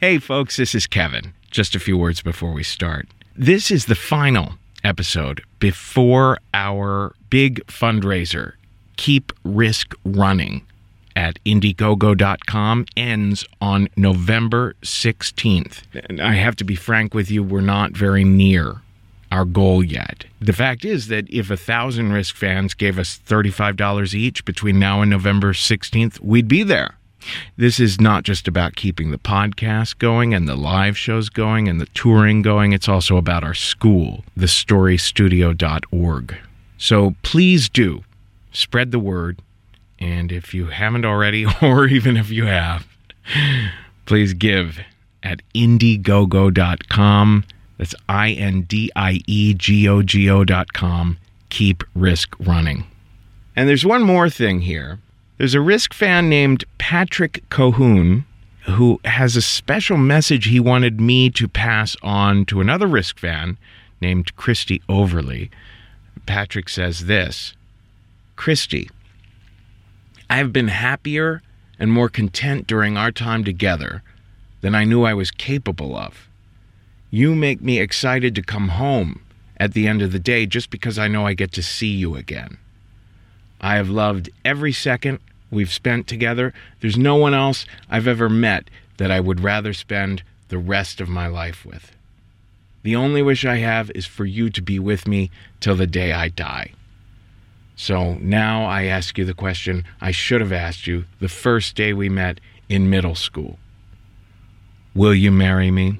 Hey folks, this is Kevin. Just a few words before we start. This is the final episode before our big fundraiser, Keep Risk Running, at Indiegogo.com ends on November 16th. And I have to be frank with you, we're not very near our goal yet. The fact is that if 1,000 Risk fans gave us $35 each between now and November 16th, we'd be there. This is not just about keeping the podcast going and the live shows going and the touring going. It's also about our school, thestorystudio.org. So please do spread the word. And if you haven't already, or even if you have, please give at Indiegogo.com. That's INDIEGOGO.com. Keep Risk Running. And there's one more thing here. There's a Risk fan named Patrick Cohoon who has a special message he wanted me to pass on to another Risk fan named Christy Overly. Patrick says this: Christy, I have been happier and more content during our time together than I knew I was capable of. You make me excited to come home at the end of the day just because I know I get to see you again. I have loved every second we've spent together. There's no one else I've ever met that I would rather spend the rest of my life with. The only wish I have is for you to be with me till the day I die. So now I ask you the question I should have asked you the first day we met in middle school. Will you marry me?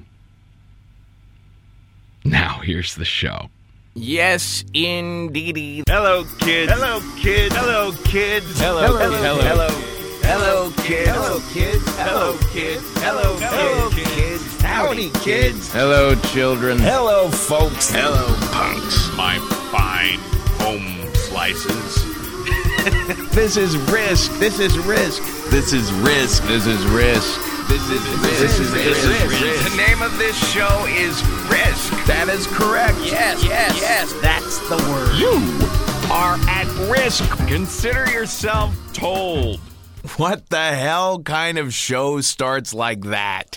Now here's the show. Yes, indeedy. Hello, kids. Hello, kids. Hello, kids. Hello, hello. Hello, kids. Hello, kids. Hello, kids. Hello, kids. Howdy, kids. Hello, children. Hello, folks. Hello, punks. My fine home slices. This is Risk. This is Risk. This is Risk. This is Risk. This is Risk. The name of this show is Risk. That is correct. Yes. That's the word. You are at risk. Consider yourself told. What the hell kind of show starts like that?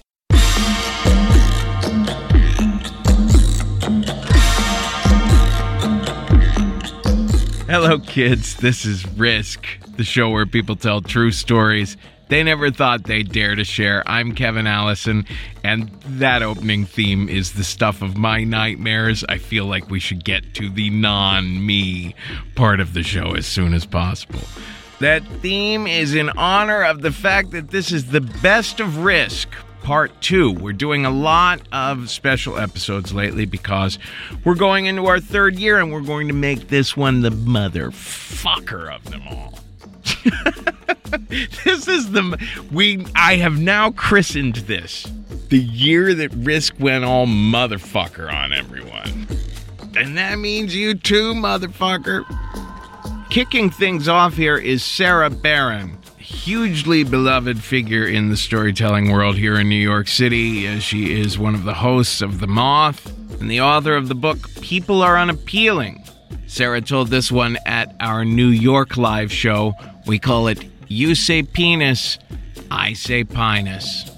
Hello, kids. This is Risk, the show where people tell true stories they never thought they'd dare to share. I'm Kevin Allison, and that opening theme is the stuff of my nightmares. I feel like we should get to the non-me part of the show as soon as possible. That theme is in honor of the fact that this is the best of Risk, Part 2. We're doing a lot of special episodes lately because we're going into our third year and we're going to make this one the motherfucker of them all. This is I have now christened this the year that Risk went all motherfucker on everyone. And that means you too, motherfucker. Kicking things off here is Sarah Barron, hugely beloved figure in the storytelling world here in New York City. She is one of the hosts of The Moth and the author of the book People Are Unappealing. Sarah told this one at our New York live show. We call it You Say Penis, I Say Pinus.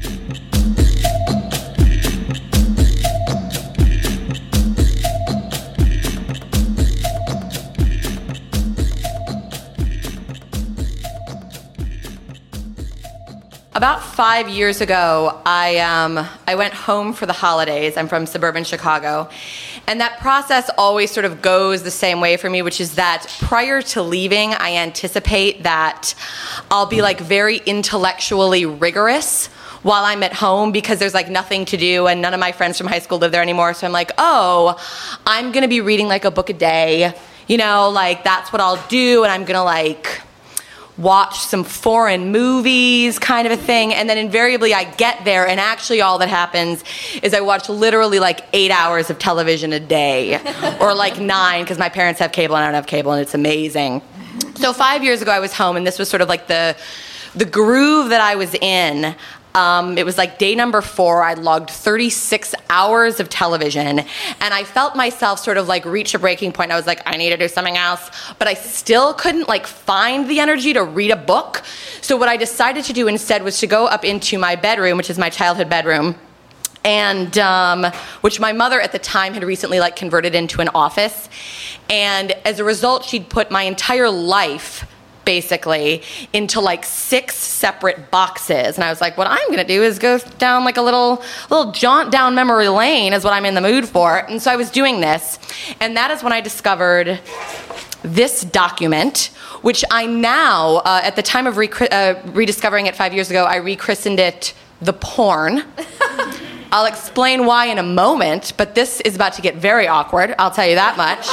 About 5 years ago, I went home for the holidays. I'm from suburban Chicago. And that process always sort of goes the same way for me, which is that prior to leaving, I anticipate that I'll be like very intellectually rigorous while I'm at home because there's like nothing to do and none of my friends from high school live there anymore. So I'm like, oh, I'm going to be reading like a book a day. You know, like that's what I'll do. And I'm going to like watch some foreign movies kind of a thing. And then invariably I get there and actually all that happens is I watch literally like 8 hours of television a day or like 9 because my parents have cable and I don't have cable and it's amazing. So 5 years ago I was home and this was sort of like the groove that I was in. It was like day number 4. I logged 36 hours of television, and I felt myself sort of like reach a breaking point. I was like, I need to do something else, but I still couldn't like find the energy to read a book. So what I decided to do instead was to go up into my bedroom, which is my childhood bedroom, and which my mother at the time had recently like converted into an office. And as a result, she'd put my entire life basically into like 6 separate boxes. And I was like, what I'm gonna do is go down like a little jaunt down memory lane is what I'm in the mood for. And so I was doing this, and that is when I discovered this document, which I now, at the time of rediscovering it 5 years ago, I rechristened it The Porn. I'll explain why in a moment, but this is about to get very awkward, I'll tell you that much.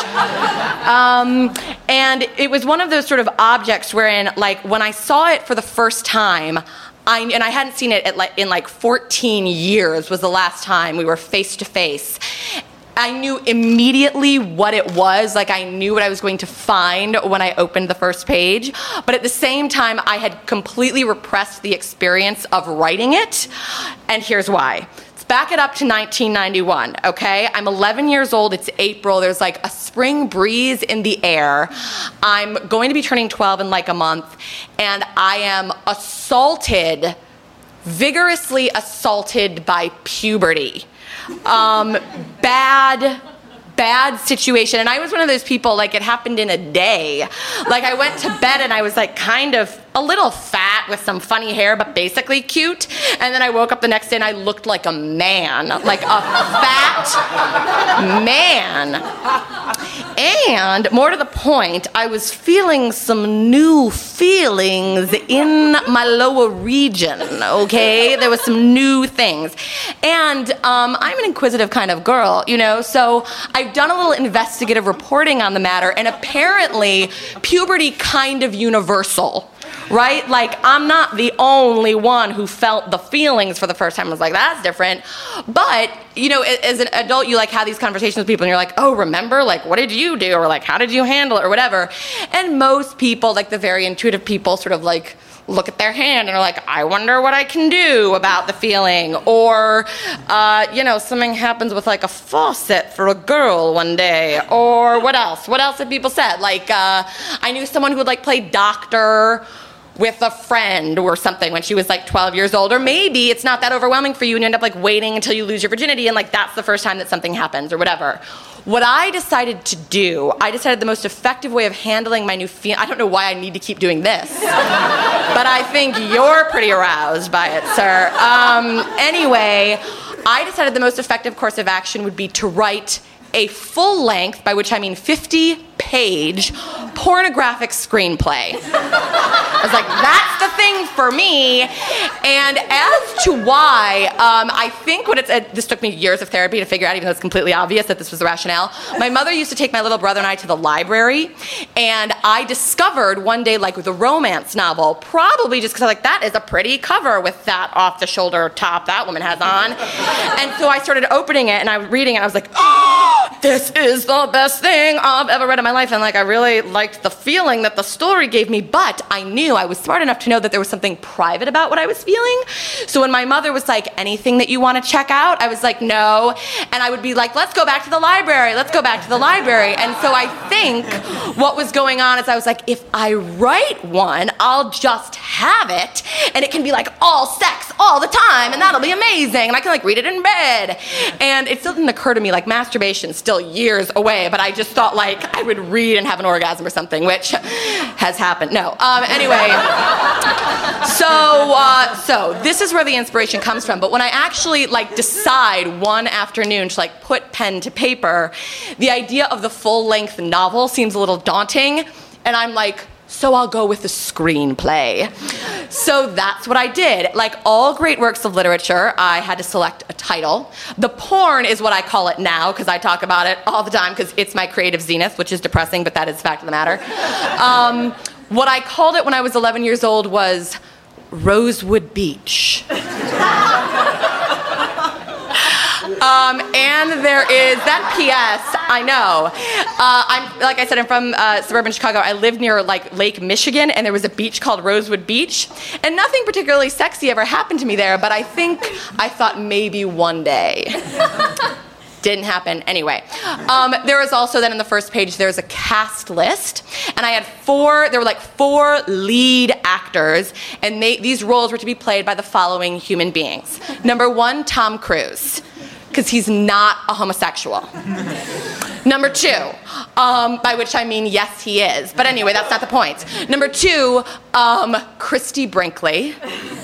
And it was one of those sort of objects wherein, like, when I saw it for the first time, and I hadn't seen it in like 14 years was the last time we were face to face. I knew immediately what it was, like I knew what I was going to find when I opened the first page, but at the same time I had completely repressed the experience of writing it, and here's why. Let's back it up to 1991, okay? I'm 11 years old, it's April, there's like a spring breeze in the air. I'm going to be turning 12 in like a month, and I am vigorously assaulted by puberty. Bad situation. And I was one of those people, like, it happened in a day. Like, I went to bed and I was like kind of a little fat with some funny hair, but basically cute. And then I woke up the next day and I looked like a man, like a fat man. And more to the point, I was feeling some new feelings in my lower region, okay? There was some new things. And I'm an inquisitive kind of girl, you know, so I've done a little investigative reporting on the matter, and apparently puberty kind of universal. Right? Like, I'm not the only one who felt the feelings for the first time. I was like, that's different. But, you know, as an adult, you, like, have these conversations with people, and you're like, oh, remember? Like, what did you do? Or, like, how did you handle it? Or whatever. And most people, like, the very intuitive people sort of, like, look at their hand and are like, I wonder what I can do about the feeling. Or, you know, something happens with like a faucet for a girl one day. Or what else? What else have people said? Like, I knew someone who would like play doctor with a friend or something when she was like 12 years old. Or maybe it's not that overwhelming for you and you end up like waiting until you lose your virginity and like that's the first time that something happens or whatever. What I decided to do, I decided the most effective way of handling my new I don't know why I need to keep doing this, but I think you're pretty aroused by it, sir. Anyway, I decided the most effective course of action would be to write a full length, by which I mean 50-page, pornographic screenplay. I was like, that's the thing for me. And as to why, I think this took me years of therapy to figure out, even though it's completely obvious that this was the rationale. My mother used to take my little brother and I to the library, and I discovered one day, like, with a romance novel, probably just because I was like, that is a pretty cover with that off-the-shoulder top that woman has on. And so I started opening it, and I was reading it, and I was like, oh, this is the best thing I've ever read in my life. And like, I really liked the feeling that the story gave me, but I knew I was smart enough to know that there was something private about what I was feeling. So when my mother was like, anything that you want to check out? I was like, no. And I would be like, let's go back to the library. Let's go back to the library. And so I think what was going on is I was like, if I write one, I'll just have it. And it can be like all sex all the time. And that'll be amazing. And I can like read it in bed. And it still didn't occur to me, like masturbation still years away, but I just thought like I would read and have an orgasm or something, which has happened. No. Anyway, so this is where the inspiration comes from. But when I actually like decide one afternoon to like put pen to paper, the idea of the full-length novel seems a little daunting, and I'm like, so I'll go with the screenplay. So that's what I did. Like all great works of literature, I had to select a title. The Porn is what I call it now, because I talk about it all the time, because it's my creative zenith, which is depressing, but that is the fact of the matter. What I called it when I was 11 years old was Rosewood Beach. then there is that P.S. I know. Like I said, I'm from suburban Chicago. I lived near like Lake Michigan, and there was a beach called Rosewood Beach, and nothing particularly sexy ever happened to me there. But I thought maybe one day. Didn't happen. Anyway, there was also then in the first page, there's a cast list, and I had there were like 4 lead actors, and these roles were to be played by the following human beings. Number 1, Tom Cruise, because he's not a homosexual. Number 2, by which I mean, yes, he is. But anyway, that's not the point. Number 2, Christy Brinkley.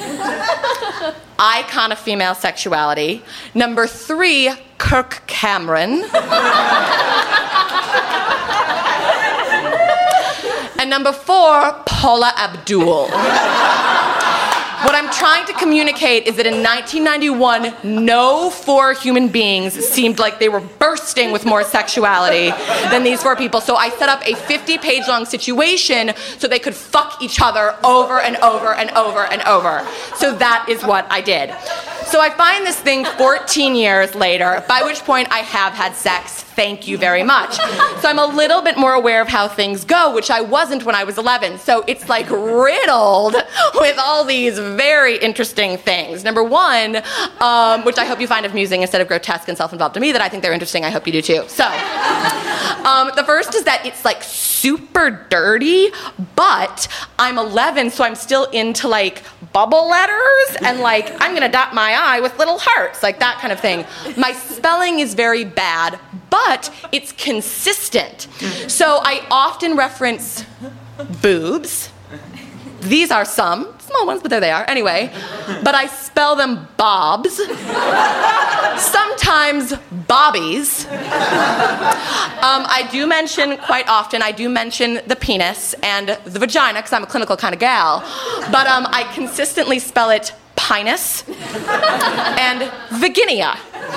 Icon of female sexuality. Number 3, Kirk Cameron. And number 4, Paula Abdul. What I'm trying to communicate is that in 1991, no 4 human beings seemed like they were bursting with more sexuality than these 4 people. So I set up a 50-page long situation so they could fuck each other over and over and over and over. So that is what I did. So I find this thing 14 years later, by which point I have had sex. Thank you very much. So I'm a little bit more aware of how things go, which I wasn't when I was 11. So it's like riddled with all these very interesting things. Number 1, which I hope you find amusing instead of grotesque and self-involved to me, that I think they're interesting. I hope you do too. So the first is that it's like super dirty, but I'm 11, so I'm still into like bubble letters and like I'm gonna dot my I with little hearts, like that kind of thing. My spelling is very bad, but it's consistent. So I often reference boobs. These are some small ones, but there they are. Anyway, but I spell them bobs. Sometimes bobbies. I do mention quite often, the penis and the vagina, because I'm a clinical kind of gal. But I consistently spell it pinus and vaginia.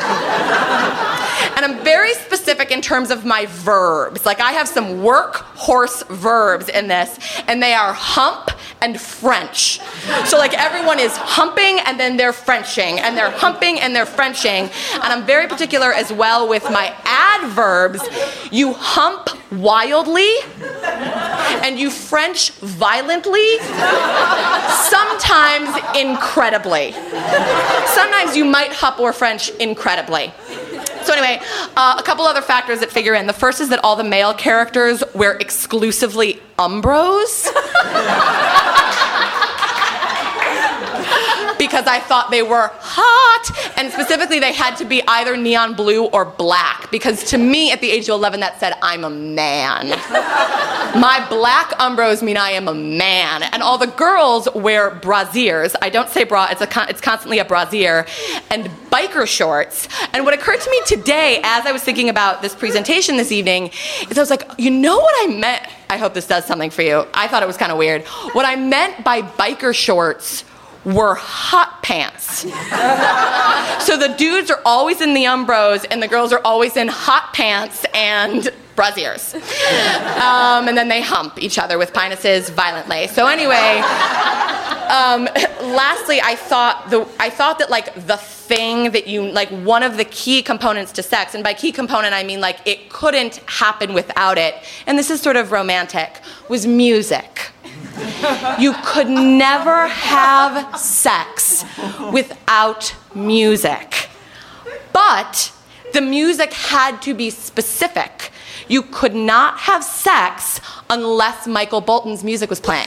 And I'm very specific in terms of my verbs. Like I have some workhorse verbs in this, and they are hump and French. So like everyone is humping and then they're Frenching, and they're humping and they're Frenching. And I'm very particular as well with my adverbs. You hump wildly and you French violently, sometimes incredibly. Sometimes you might hump or French incredibly. So anyway, a couple other factors that figure in. The first is that all the male characters wear exclusively Umbros. Because I thought they were hot, and specifically they had to be either neon blue or black, because to me at the age of 11 that said I'm a man. My black Umbros mean I am a man, and all the girls wear brasiers. I don't say bra, it's constantly a brasier, and biker shorts. And what occurred to me today as I was thinking about this presentation this evening is I was like, you know what I meant? I hope this does something for you. I thought it was kind of weird. What I meant by biker shorts were hot pants. So the dudes are always in the Umbros and the girls are always in hot pants and brasiers. And then they hump each other with penises violently. So anyway, lastly, I thought that like the thing that one of the key components to sex, and by key component I mean like it couldn't happen without it, and this is sort of romantic, was music. You could never have sex without music. But the music had to be specific. You could not have sex unless Michael Bolton's music was playing.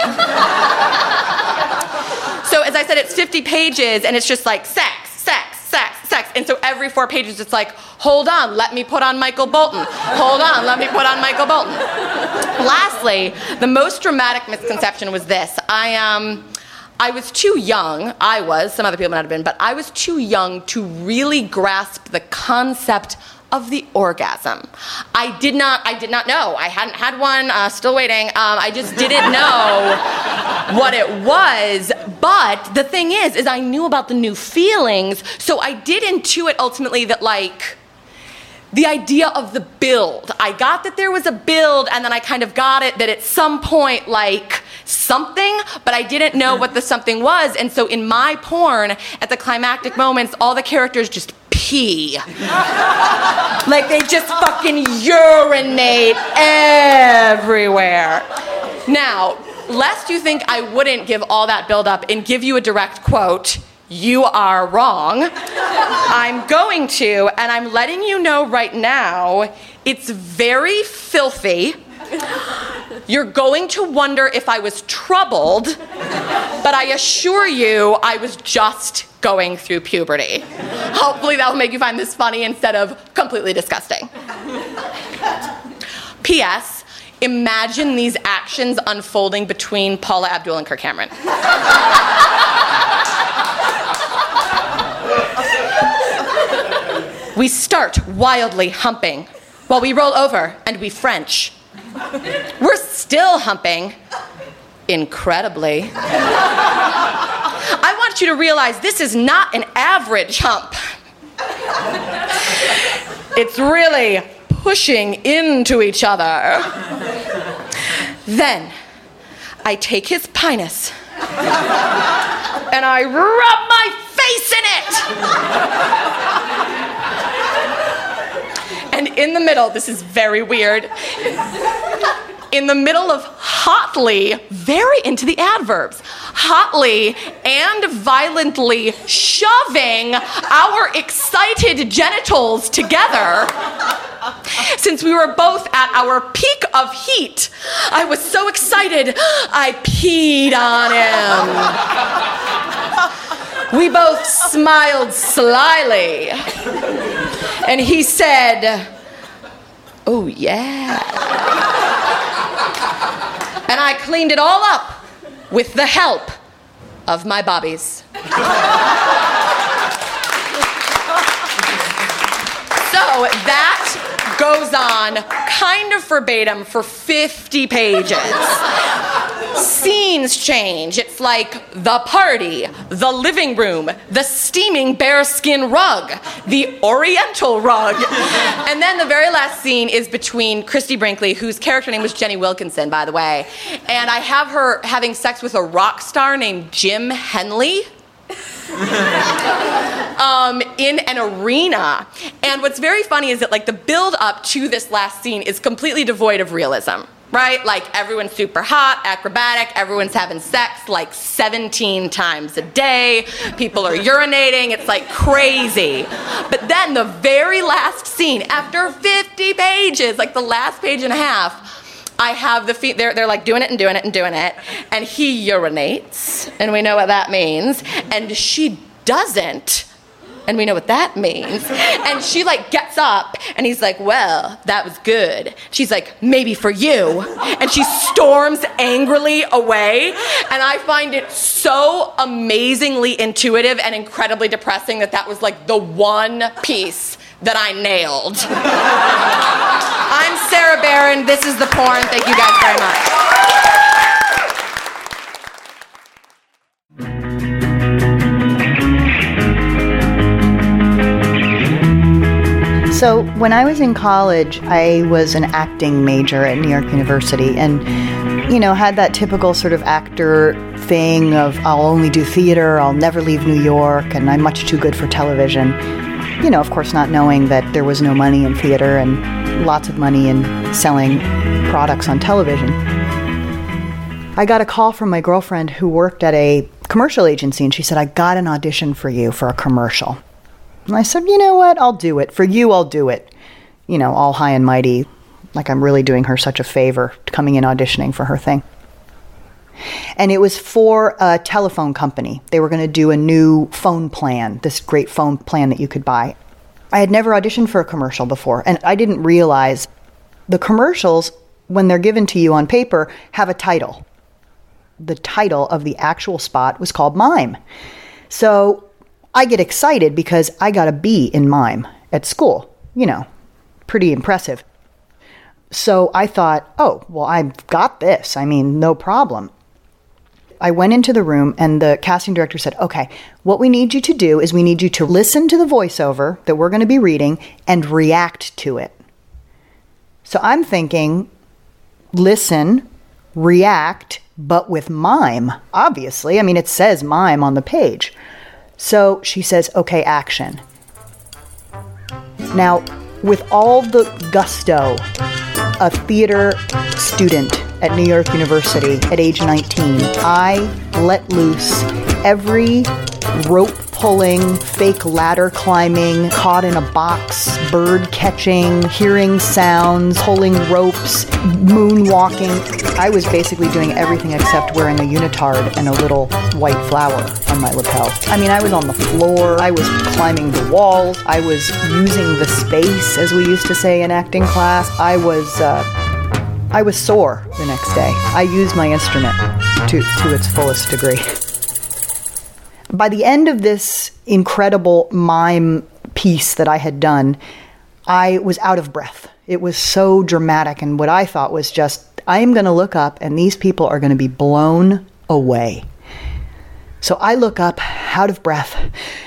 So as I said, it's 50 pages and it's just like sex, sex, sex, sex. And so every 4 pages it's like, hold on, let me put on Michael Bolton. Hold on, let me put on Michael Bolton. Lastly, the most dramatic misconception was this. I was too young, some other people might have been, but I was too young to really grasp the concept of the orgasm. I did not know. I hadn't had one, still waiting. I just didn't know what it was. But the thing is I knew about the new feelings, so I did intuit ultimately that like, the idea of the build. I got that there was a build, and then I kind of got it that at some point, like, something, but I didn't know what the something was, and so in my porn, at the climactic moments, all the characters just pee. Like they just fucking urinate everywhere. Now, lest you think I wouldn't give all that buildup and give you a direct quote, you are wrong. I'm going to, and I'm letting you know right now, it's very filthy. You're going to wonder if I was troubled, but I assure you I was just going through puberty. Hopefully that will make you find this funny instead of completely disgusting. P.S. Imagine these actions unfolding between Paula Abdul and Kirk Cameron. We start wildly humping while we roll over and we French. We're still humping, incredibly. I want you to realize this is not an average hump. It's really pushing into each other. Then I take his penis and I rub my face in it. And in the middle, this is very weird, in the middle of hotly, very into the adverbs, hotly and violently shoving our excited genitals together, since we were both at our peak of heat, I was so excited, I peed on him. We both smiled slyly, and he said, "Oh, yeah." And I cleaned it all up with the help of my bobbies. So that goes on kind of verbatim for 50 pages. Scenes change. It's like the party, the living room, the steaming bearskin rug, the oriental rug. And then the very last scene is between Christy Brinkley, whose character name was Jenny Wilkinson, by the way, and I have her having sex with a rock star named Jim Henley. In an arena. And what's very funny is that like the build up to this last scene is completely devoid of realism, right? Like everyone's super hot, acrobatic, everyone's having sex like 17 times a day, people are urinating, it's like crazy. But then the very last scene, after 50 pages, like the last page and a half, I have the feet, they're like doing it and doing it and doing it, and he urinates, and we know what that means, and she doesn't, and we know what that means, and she like gets up, and he's like, "Well, that was good." She's like, "Maybe for you," and she storms angrily away, and I find it so amazingly intuitive and incredibly depressing that was like the one piece that I nailed. I'm Sarah Barron. This is The Porn. Thank you guys very much. So when I was in college, I was an acting major at New York University and, you know, had that typical sort of actor thing of I'll only do theater, I'll never leave New York, and I'm much too good for television. You know, of course, not knowing that there was no money in theater and lots of money in selling products on television. I got a call from my girlfriend who worked at a commercial agency, and she said, "I got an audition for you for a commercial." And I said, "You know what? I'll do it. For you, I'll do it." You know, all high and mighty, like I'm really doing her such a favor coming in auditioning for her thing. And it was for a telephone company. They were going to do a new phone plan, this great phone plan that you could buy. I had never auditioned for a commercial before, and I didn't realize the commercials, when they're given to you on paper, have a title. The title of the actual spot was called Mime. So I get excited because I got a B in mime at school. You know, pretty impressive. So I thought, oh, well, I've got this. I mean, no problem. I went into the room and the casting director said, "Okay, what we need you to do is we need you to listen to the voiceover that we're going to be reading and react to it." So I'm thinking, listen, react, but with mime, obviously. I mean, it says mime on the page. So she says, "Okay, action." Now, with all the gusto, a theater student at New York University at age 19, I let loose every rope-pulling, fake ladder-climbing, caught-in-a-box, bird-catching, hearing sounds, pulling ropes, moonwalking. I was basically doing everything except wearing a unitard and a little white flower on my lapel. I mean, I was on the floor, I was climbing the walls, I was using the space, as we used to say in acting class. I was sore the next day. I used my instrument to its fullest degree. By the end of this incredible mime piece that I had done, I was out of breath. It was so dramatic, and what I thought was just, I'm going to look up and these people are going to be blown away. So I look up, out of breath,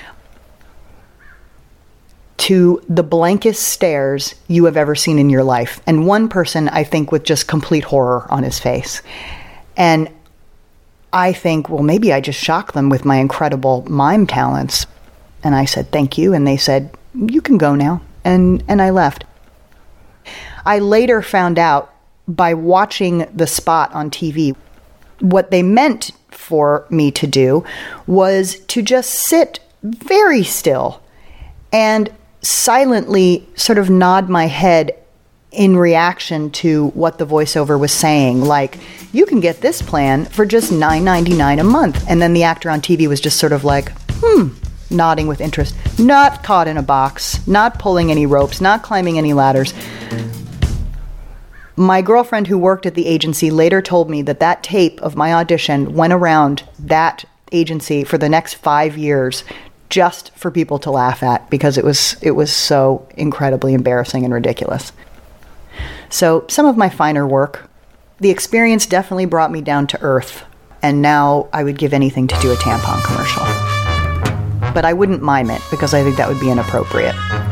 to the blankest stares you have ever seen in your life. And one person, I think, with just complete horror on his face. And I think, well, maybe I just shocked them with my incredible mime talents. And I said, thank you. And they said, you can go now. And I left. I later found out by watching the spot on TV, what they meant for me to do was to just sit very still and silently sort of nod my head in reaction to what the voiceover was saying, like, you can get this plan for just $9.99 a month. And then the actor on TV was just sort of like, nodding with interest, not caught in a box, not pulling any ropes, not climbing any ladders. My girlfriend who worked at the agency later told me that tape of my audition went around that agency for the next 5 years just for people to laugh at, because it was so incredibly embarrassing and ridiculous. So some of my finer work, the experience definitely brought me down to earth, and now I would give anything to do a tampon commercial. But I wouldn't mime it, because I think that would be inappropriate.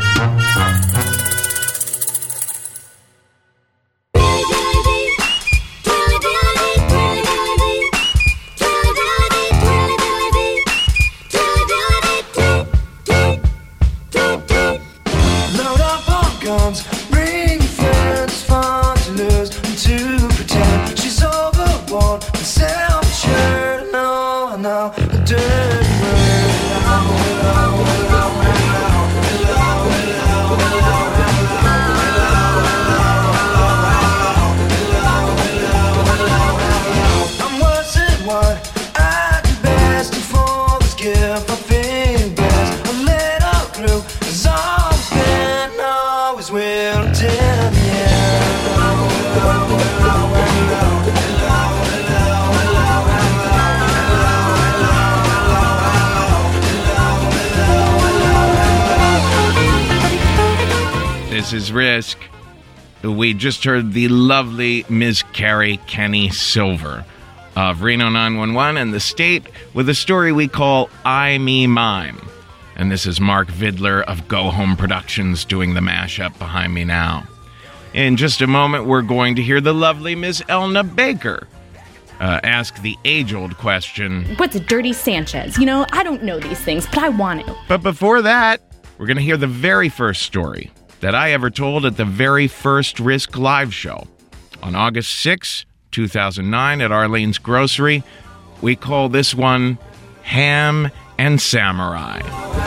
This is Risk. We just heard the lovely Ms. Carrie Kenny Silver of Reno 911 and the State with a story we call I Me Mime. And this is Mark Vidler of Go Home Productions doing the mashup behind me now. In just a moment, we're going to hear the lovely Ms. Elna Baker ask the age-old question, what's Dirty Sanchez? You know, I don't know these things, but I want to. But before that, we're going to hear the very first story that I ever told at the very first Risk live show. On August 6, 2009 at Arlene's Grocery, we call this one Ham and Samurai.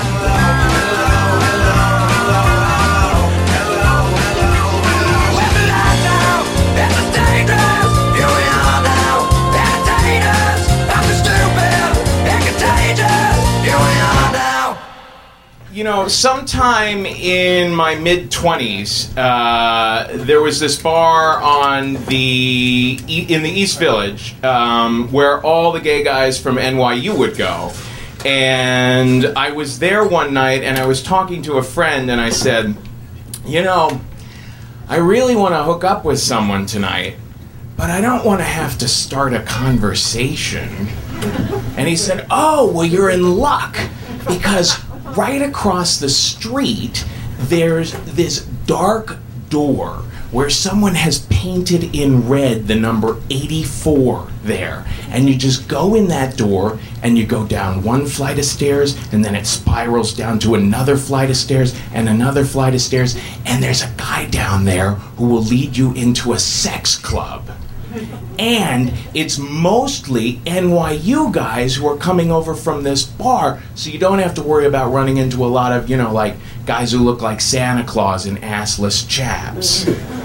You know, sometime in my mid-20s, there was this bar in the East Village where all the gay guys from NYU would go. And I was there one night, and I was talking to a friend, and I said, you know, I really want to hook up with someone tonight, but I don't want to have to start a conversation. And he said, oh, well, you're in luck, because right across the street, there's this dark door where someone has painted in red the number 84 there. And you just go in that door and you go down one flight of stairs, and then it spirals down to another flight of stairs and another flight of stairs, and there's a guy down there who will lead you into a sex club. And it's mostly NYU guys who are coming over from this bar, so you don't have to worry about running into a lot of, like guys who look like Santa Claus and assless chaps.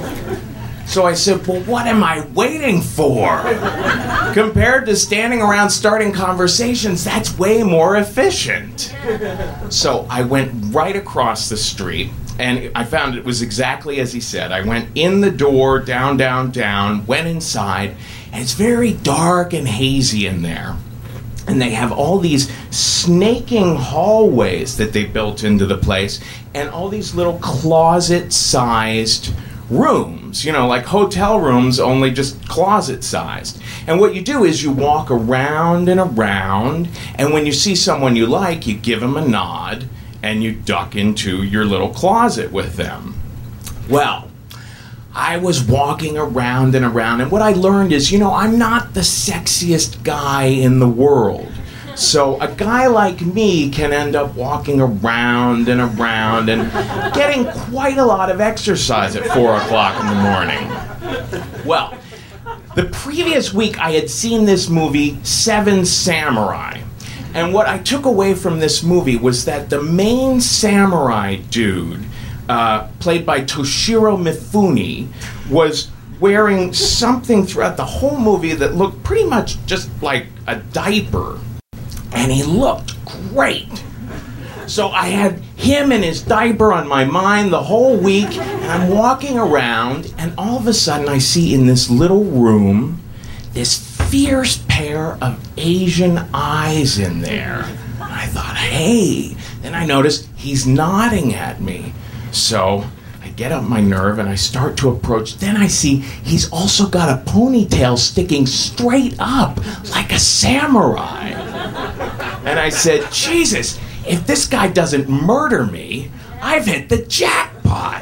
So I said, well, what am I waiting for? Compared to standing around starting conversations, that's way more efficient. So I went right across the street, and I found it was exactly as he said. I went in the door, down, went inside, and it's very dark and hazy in there. And they have all these snaking hallways that they built into the place, and all these little closet-sized rooms, like hotel rooms, only just closet-sized. And what you do is you walk around and around, and when you see someone you like, you give them a nod, and you duck into your little closet with them. Well, I was walking around and around, and what I learned is, I'm not the sexiest guy in the world. So a guy like me can end up walking around and around and getting quite a lot of exercise at 4 o'clock in the morning. Well, the previous week I had seen this movie, Seven Samurai. And what I took away from this movie was that the main samurai dude, played by Toshiro Mifune, was wearing something throughout the whole movie that looked pretty much just like a diaper. And he looked great. So I had him and his diaper on my mind the whole week, and I'm walking around, and all of a sudden I see in this little room this fierce pair of Asian eyes in there. And I thought, hey. Then I noticed he's nodding at me. So I get up my nerve and I start to approach. Then I see he's also got a ponytail sticking straight up like a samurai. And I said, Jesus, if this guy doesn't murder me, I've hit the jackpot.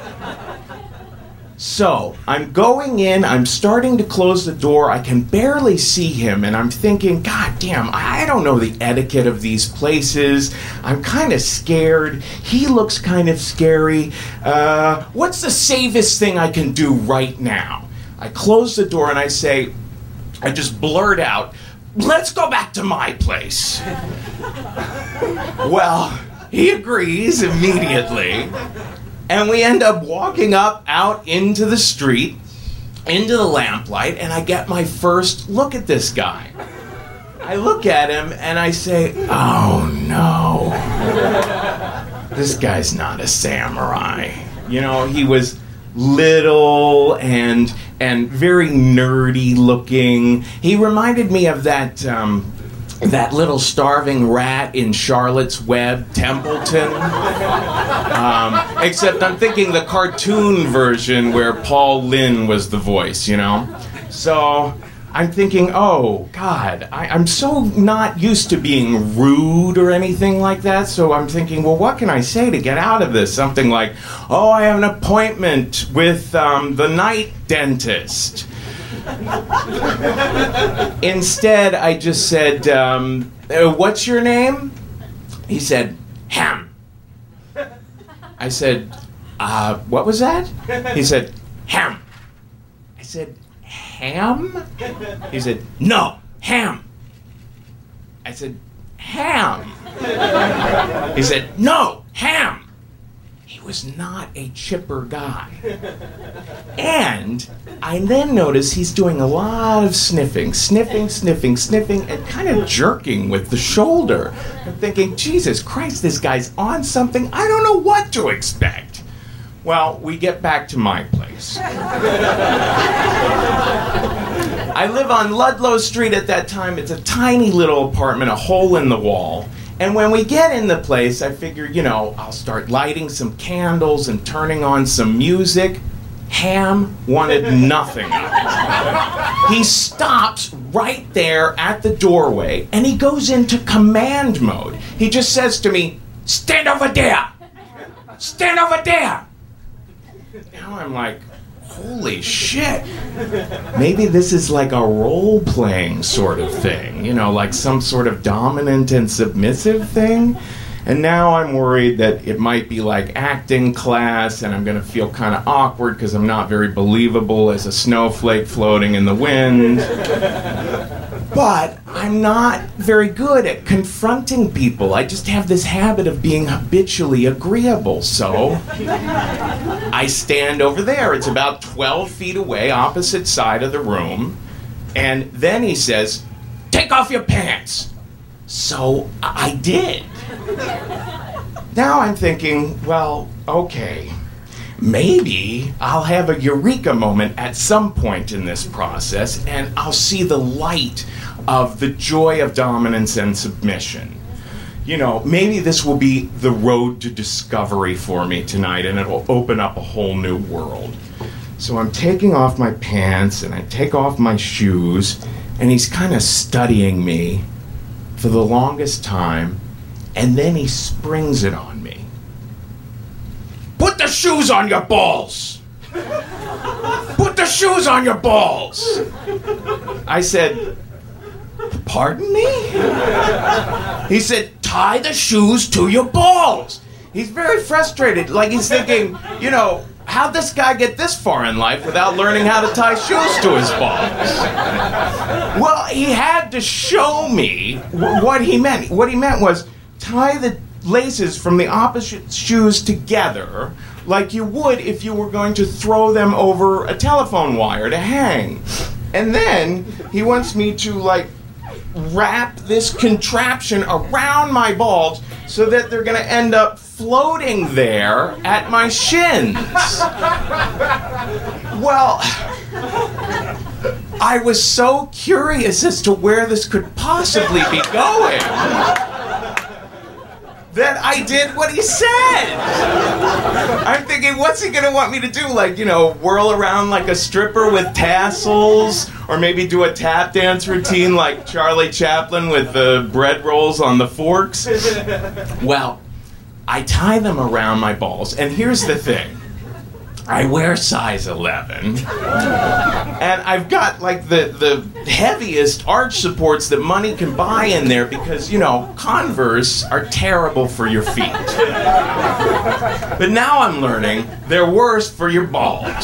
So I'm going in, I'm starting to close the door, I can barely see him, and I'm thinking, God damn, I don't know the etiquette of these places. I'm kind of scared. He looks kind of scary. What's the safest thing I can do right now? I close the door and I just blurt out, let's go back to my place. Well, he agrees immediately. And we end up walking out into the street, into the lamplight, and I get my first look at this guy. I look at him and I say, oh no, this guy's not a samurai. He was little and very nerdy looking. He reminded me of that little starving rat in Charlotte's Web, Templeton. Except I'm thinking the cartoon version where Paul Lynde was the voice, So I'm thinking, oh, God, I'm so not used to being rude or anything like that. So I'm thinking, well, what can I say to get out of this? Something like, oh, I have an appointment with the night dentist. Instead, I just said, what's your name? He said, Ham. I said, what was that? He said, Ham. I said, Ham? He said, no, Ham. I said, Ham. He said, no, Ham. He was not a chipper guy. And I then notice he's doing a lot of sniffing, and kind of jerking with the shoulder. I'm thinking, Jesus Christ, this guy's on something. I don't know what to expect. Well, we get back to my place. I live on Ludlow Street at that time. It's a tiny little apartment, a hole in the wall. And when we get in the place, I figure, I'll start lighting some candles and turning on some music. Ham wanted nothing of it. He stops right there at the doorway, and he goes into command mode. He just says to me, stand over there! Stand over there! Now I'm like, holy shit. Maybe this is like a role-playing sort of thing, you know, like some sort of dominant and submissive thing. And now I'm worried that it might be like acting class, and I'm going to feel kind of awkward because I'm not very believable as a snowflake floating in the wind. But I'm not very good at confronting people. I just have this habit of being habitually agreeable. So I stand over there. It's about 12 feet away, opposite side of the room. And then he says, "Take off your pants." So I did. Now I'm thinking, well, okay, maybe I'll have a eureka moment at some point in this process, and I'll see the light of the joy of dominance and submission. You know, maybe this will be the road to discovery for me tonight, and it'll open up a whole new world. So I'm taking off my pants, and I take off my shoes, and he's kind of studying me for the longest time, and then he springs it on me. "Put the shoes on your balls! Put the shoes on your balls!" I said, "Pardon me?" He said, "Tie the shoes to your balls." He's very frustrated, like he's thinking, you know, how'd this guy get this far in life without learning how to tie shoes to his balls? Well, he had to show me what he meant. What he meant was tie the laces from the opposite shoes together like you would if you were going to throw them over a telephone wire to hang. And then he wants me to, like, wrap this contraption around my balls so that they're going to end up floating there at my shins. Well, I was so curious as to where this could possibly be going that I did what he said. I'm thinking, what's he going to want me to do? Like, you know, whirl around like a stripper with tassels? Or maybe do a tap dance routine like Charlie Chaplin with the bread rolls on the forks? Well, I tie them around my balls, and here's the thing. I wear size 11, and I've got like the heaviest arch supports that money can buy in there because, you know, Converse are terrible for your feet. But now I'm learning they're worse for your balls.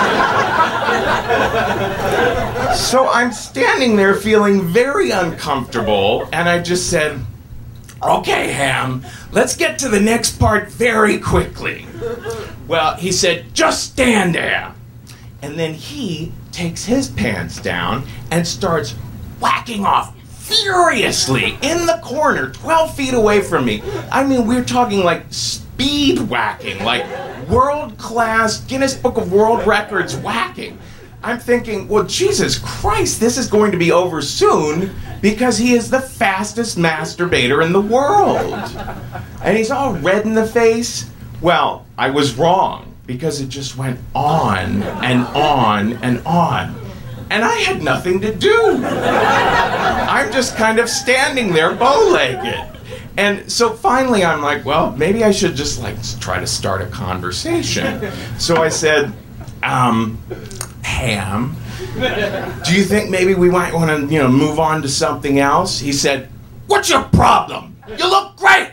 So I'm standing there feeling very uncomfortable, and I just said, "Okay, Ham, let's get to the next part very quickly." Well, he said, "Just stand there." And then he takes his pants down and starts whacking off furiously in the corner, 12 feet away from me. I mean, we're talking like speed whacking, like world-class Guinness Book of World Records whacking. I'm thinking, well, Jesus Christ, this is going to be over soon because he is the fastest masturbator in the world. And he's all red in the face. Well, I was wrong because it just went on and on and on. And I had nothing to do. I'm just kind of standing there bow-legged. And so finally I'm like, well, maybe I should just like try to start a conversation. So I said, Ham, do you think maybe we might want to, you know, move on to something else? He said, "What's your problem? You look great."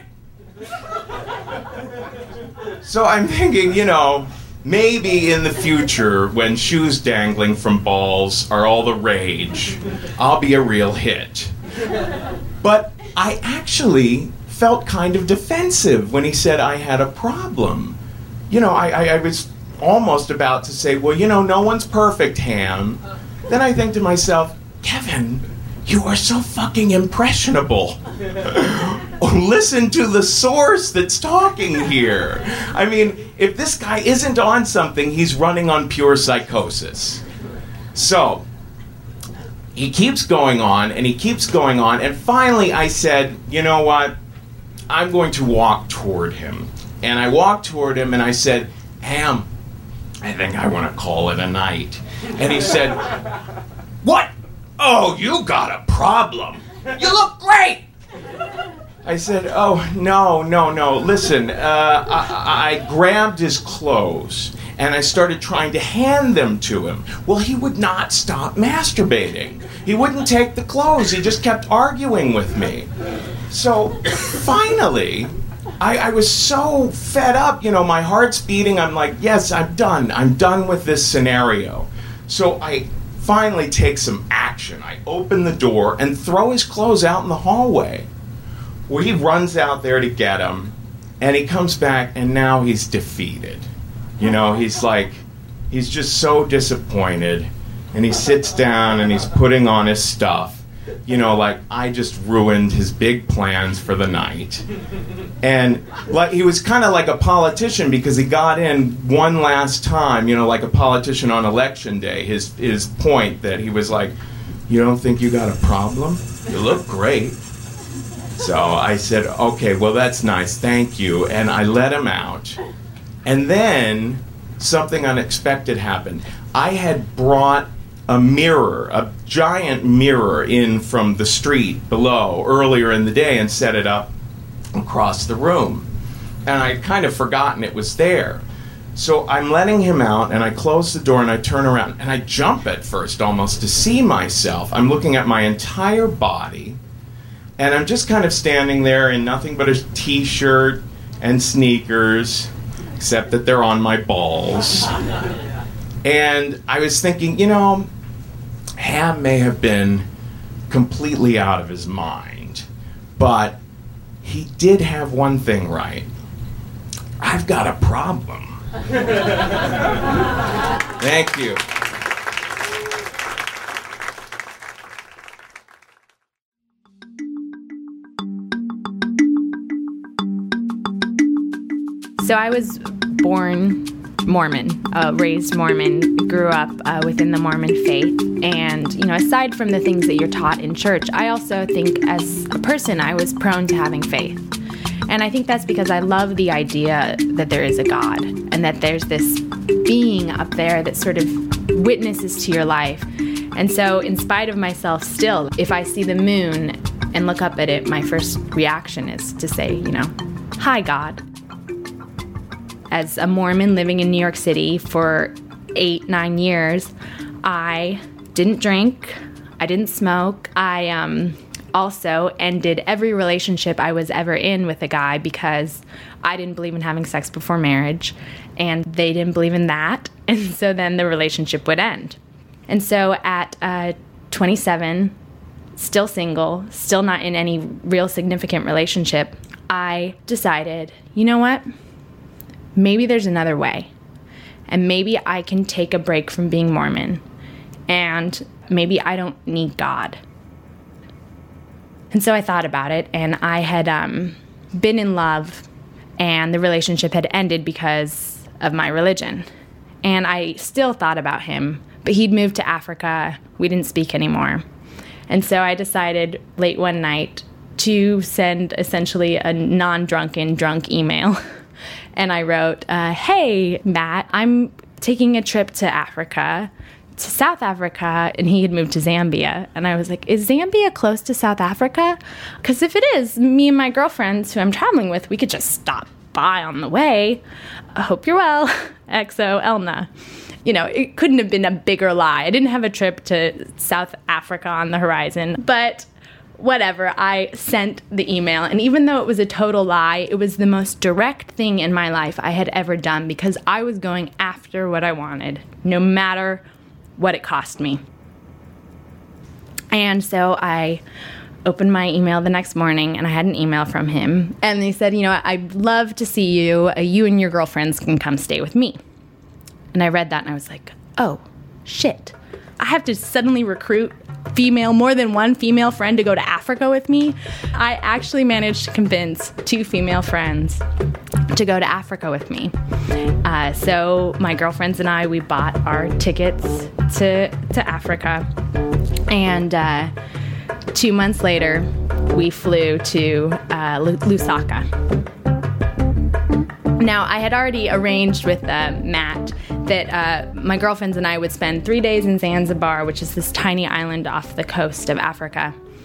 So I'm thinking, you know, maybe in the future when shoes dangling from balls are all the rage, I'll be a real hit. But I actually felt kind of defensive when he said I had a problem. You know, I was almost about to say, well, you know, no one's perfect, Ham. Then I think to myself, Kevin, you are so fucking impressionable. Listen to the source that's talking here. I mean, if this guy isn't on something, he's running on pure psychosis. So, he keeps going on, and he keeps going on, and finally I said, you know what? I'm going to walk toward him. And I walked toward him, and I said, Ham, I think I want to call it a night. And he said, "What? Oh, you got a problem. You look great." I said, oh, no. Listen, I grabbed his clothes and I started trying to hand them to him. Well, he would not stop masturbating. He wouldn't take the clothes. He just kept arguing with me. So finally, I was so fed up. My heart's beating. I'm like, yes, I'm done. I'm done with this scenario. So I finally take some action. I open the door and throw his clothes out in the hallway. Well, he runs out there to get them, and he comes back, and now he's defeated. He's just so disappointed, and he sits down and he's putting on his stuff. I just ruined his big plans for the night. And he was kind of like a politician because he got in one last time, like a politician on election day. His point that he was like, you don't think you got a problem? You look great. So I said, okay, well, that's nice, thank you. And I let him out. And then something unexpected happened. I had brought a giant mirror in from the street below earlier in the day and set it up across the room. And I'd kind of forgotten it was there. So I'm letting him out, and I close the door, and I turn around, and I jump at first almost to see myself. I'm looking at my entire body, and I'm just kind of standing there in nothing but a t-shirt and sneakers, except that they're on my balls. And I was thinking, Ham may have been completely out of his mind, but he did have one thing right. I've got a problem. Thank you. So I was born Mormon, raised Mormon, grew up within the Mormon faith. And, aside from the things that you're taught in church, I also think as a person, I was prone to having faith. And I think that's because I love the idea that there is a God and that there's this being up there that sort of witnesses to your life. And so in spite of myself still, if I see the moon and look up at it, my first reaction is to say, hi, God. As a Mormon living in New York City for 8-9 years, I didn't drink, I didn't smoke. I also ended every relationship I was ever in with a guy because I didn't believe in having sex before marriage, and they didn't believe in that, and so then the relationship would end. And so at 27, still single, still not in any real significant relationship, I decided, you know what? Maybe there's another way, and maybe I can take a break from being Mormon, and maybe I don't need God. And so I thought about it, and I had been in love, and the relationship had ended because of my religion. And I still thought about him, but he'd moved to Africa. We didn't speak anymore. And so I decided late one night to send essentially a non-drunken, drunk email. And I wrote, hey, Matt, I'm taking a trip to Africa, to South Africa, and he had moved to Zambia. And I was like, is Zambia close to South Africa? Because if it is, me and my girlfriends who I'm traveling with, we could just stop by on the way. I hope you're well. XO Elna. It couldn't have been a bigger lie. I didn't have a trip to South Africa on the horizon, but whatever, I sent the email, and even though it was a total lie, it was the most direct thing in my life I had ever done because I was going after what I wanted, no matter what it cost me. And so I opened my email the next morning, and I had an email from him, and he said, I'd love to see you. You and your girlfriends can come stay with me. And I read that, and I was like, oh, shit. I have to suddenly recruit more than one female friend to go to Africa with me. I actually managed to convince 2 female friends to go to Africa with me. So my girlfriends and I, we bought our tickets to Africa. And 2 months later, we flew to Lusaka. Now, I had already arranged with Matt that my girlfriends and I would spend 3 days in Zanzibar, which is this tiny island off the coast of Africa.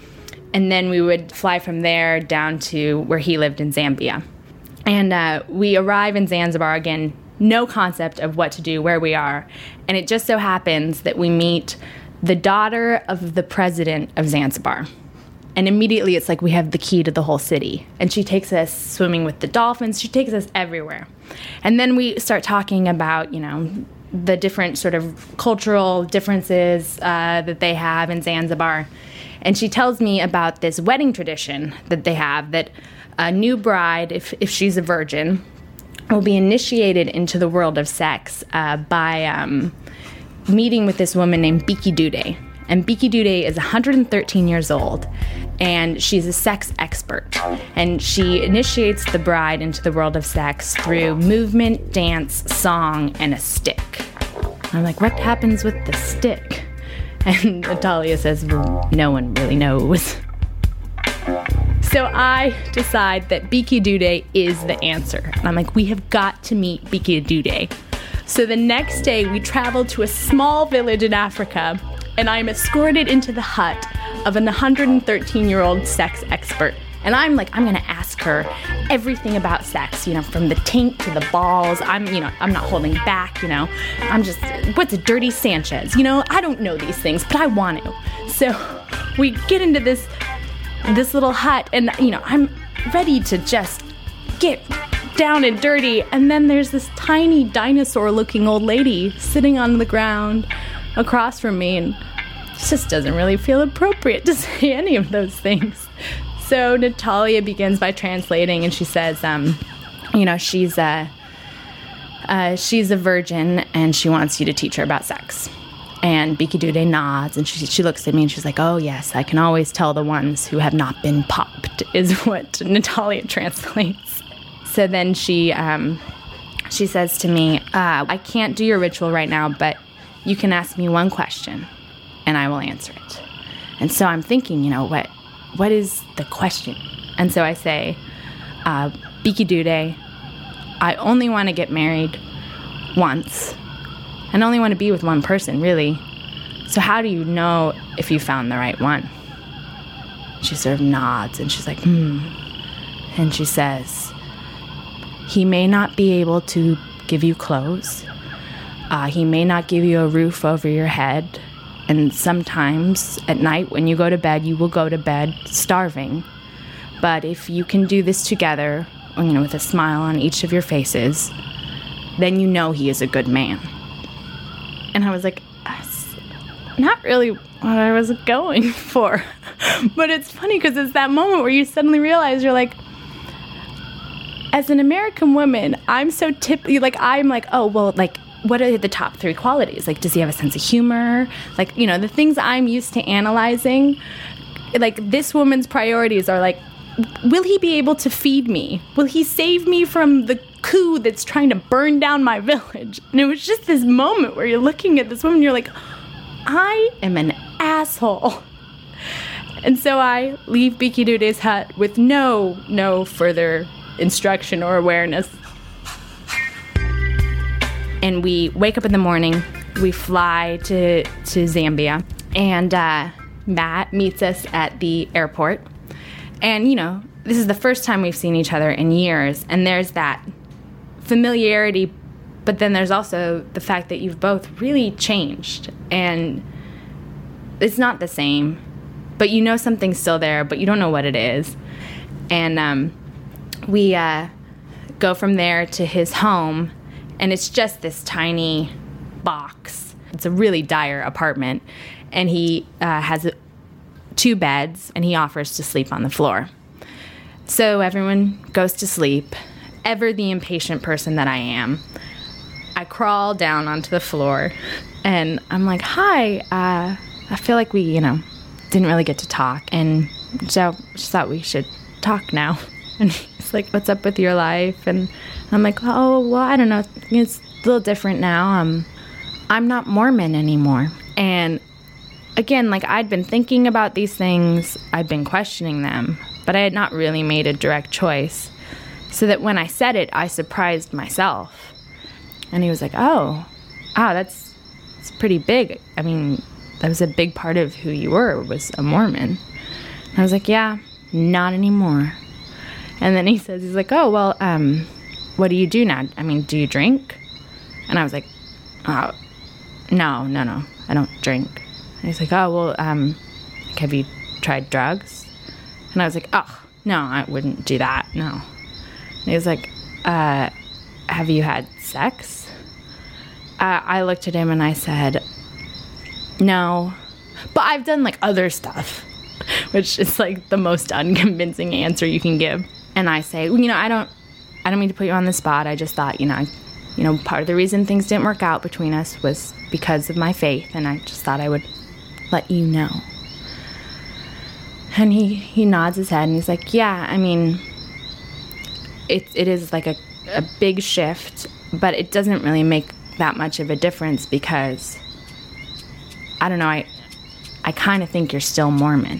And then we would fly from there down to where he lived in Zambia. And we arrive in Zanzibar, again, no concept of what to do, where we are. And it just so happens that we meet the daughter of the president of Zanzibar. And immediately it's like we have the key to the whole city. And she takes us swimming with the dolphins. She takes us everywhere. And then we start talking about, the different sort of cultural differences that they have in Zanzibar. And she tells me about this wedding tradition that they have, that a new bride, if she's a virgin, will be initiated into the world of sex by meeting with this woman named Biki Dude. And Biki Dude is 113 years old, and she's a sex expert. And she initiates the bride into the world of sex through movement, dance, song, and a stick. I'm like, what happens with the stick? And Natalia says, well, no one really knows. So I decide that Biki Dude is the answer. And I'm like, we have got to meet Biki Dude. So the next day, we travel to a small village in Africa, and I'm escorted into the hut of an 113-year-old sex expert. And I'm like, I'm going to ask her everything about sex, from the taint to the balls. I'm not holding back, I'm just, what's a dirty Sanchez? I don't know these things, but I want to. So we get into this little hut, and, I'm ready to just get down and dirty. And then there's this tiny dinosaur-looking old lady sitting on the ground across from me, and it just doesn't really feel appropriate to say any of those things. So Natalia begins by translating, and she says, she's a virgin, and she wants you to teach her about sex. And Biki Dude nods, and she looks at me, and she's like, oh, yes, I can always tell the ones who have not been popped, is what Natalia translates. So then she says to me, I can't do your ritual right now, but you can ask me one question, and I will answer it. And so I'm thinking, what is the question? And so I say, Biki Dude, I only want to get married once, and only want to be with one person, really. So how do you know if you found the right one? She sort of nods, and she's like, And she says, he may not be able to give you clothes. He may not give you a roof over your head. And sometimes at night when you go to bed, you will go to bed starving. But if you can do this together, with a smile on each of your faces, then you know he is a good man. And I was like, that's not really what I was going for. But it's funny because it's that moment where you suddenly realize you're like, as an American woman, I'm so what are the top 3 qualities? Like, does he have a sense of humor? Like, the things I'm used to analyzing, like, this woman's priorities are like, will he be able to feed me? Will he save me from the coup that's trying to burn down my village? And it was just this moment where you're looking at this woman, you're like, I am an asshole. And so I leave Biki Dude's hut with no further instruction or awareness. And we wake up in the morning, we fly to Zambia, and Matt meets us at the airport. And, this is the first time we've seen each other in years, and there's that familiarity, but then there's also the fact that you've both really changed, and it's not the same, but something's still there, but you don't know what it is. And we go from there to his home, and it's just this tiny box. It's a really dire apartment. And he has 2 beds, and he offers to sleep on the floor. So everyone goes to sleep. Ever the impatient person that I am, I crawl down onto the floor, and I'm like, hi, I feel like we, didn't really get to talk. And so just thought we should talk now. And he's like, what's up with your life? And I'm like, oh, well, I don't know. It's a little different now. I'm not Mormon anymore. And again, I'd been thinking about these things. I'd been questioning them, but I had not really made a direct choice. So that when I said it, I surprised myself. And he was like, oh, that's pretty big. I mean, that was a big part of who you were, was a Mormon. I was like, yeah, not anymore. And then he says, he's like, oh, well, what do you do now? I mean, do you drink? And I was like, oh, no, I don't drink. And he's like, oh, well, like, have you tried drugs? And I was like, oh, no, I wouldn't do that, no. And he was like, have you had sex? I looked at him and I said, no, but I've done like other stuff, which is like the most unconvincing answer you can give. And I say, you know, I don't mean to put you on the spot. I just thought, part of the reason things didn't work out between us was because of my faith, and I just thought I would let you know. And he nods his head and he's like, yeah, I mean, it is like a big shift, but it doesn't really make that much of a difference because, I don't know, I kind of think you're still Mormon.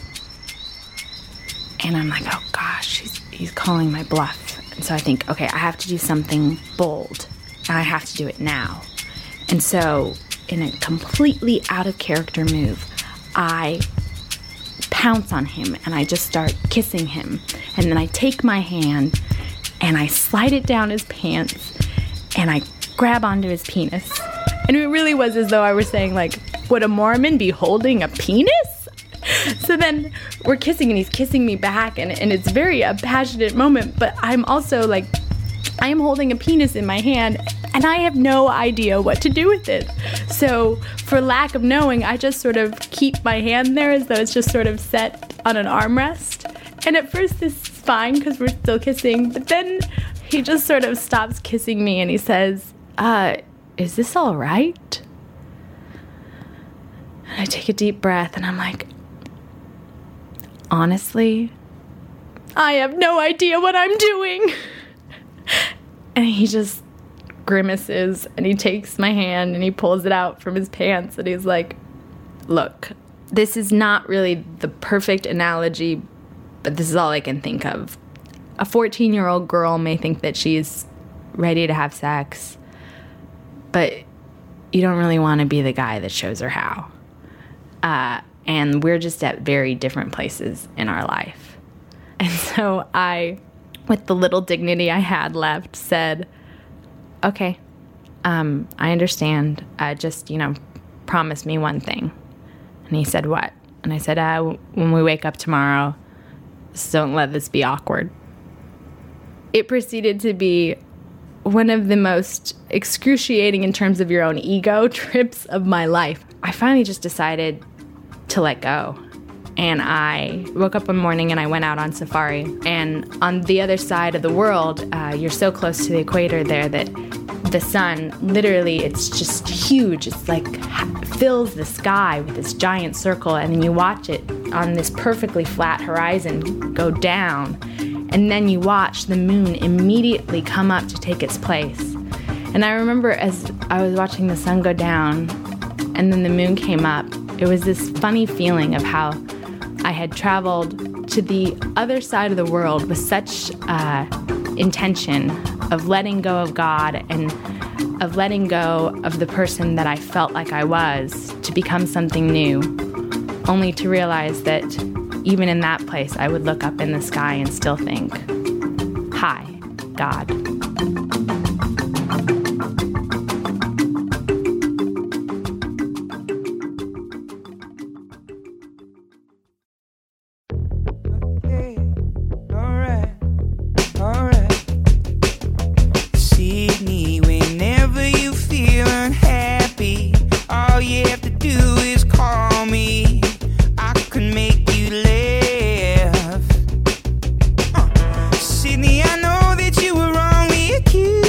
And I'm like, oh gosh, he's calling my bluff. And so I think, okay, I have to do something bold, and I have to do it now. And so, in a completely out of character move, I pounce on him and I just start kissing him. And then I take my hand and I slide it down his pants and I grab onto his penis. And it really was as though I were saying, like, would a Mormon be holding a penis? So then we're kissing and he's kissing me back, and it's very a passionate moment, but I'm also like, I am holding a penis in my hand and I have no idea what to do with it. So for lack of knowing, I just sort of keep my hand there as though it's just sort of set on an armrest. And at first this is fine because we're still kissing, but then he just sort of stops kissing me and he says, is this all right? And I take a deep breath and I'm like, honestly, I have no idea what I'm doing. And he just grimaces and he takes my hand and he pulls it out from his pants and he's like, look, this is not really the perfect analogy, but this is all I can think of. A 14-year-old girl may think that she's ready to have sex, but you don't really want to be the guy that shows her how. And we're just at very different places in our life. And so I, with the little dignity I had left, said, okay, I understand. Just, promise me one thing. And he said, what? And I said, when we wake up tomorrow, don't let this be awkward. It proceeded to be one of the most excruciating in terms of your own ego trips of my life. I finally just decided to let go. And I woke up one morning and I went out on safari. And on the other side of the world, you're so close to the equator there that the sun, literally, it's just huge. It's like fills the sky with this giant circle. And then you watch it on this perfectly flat horizon go down. And then you watch the moon immediately come up to take its place. And I remember as I was watching the sun go down and then the moon came up, it was this funny feeling of how I had traveled to the other side of the world with such intention of letting go of God and of letting go of the person that I felt like I was to become something new, only to realize that even in that place I would look up in the sky and still think, hi, God. Sydney, I know that you were wrongly accused.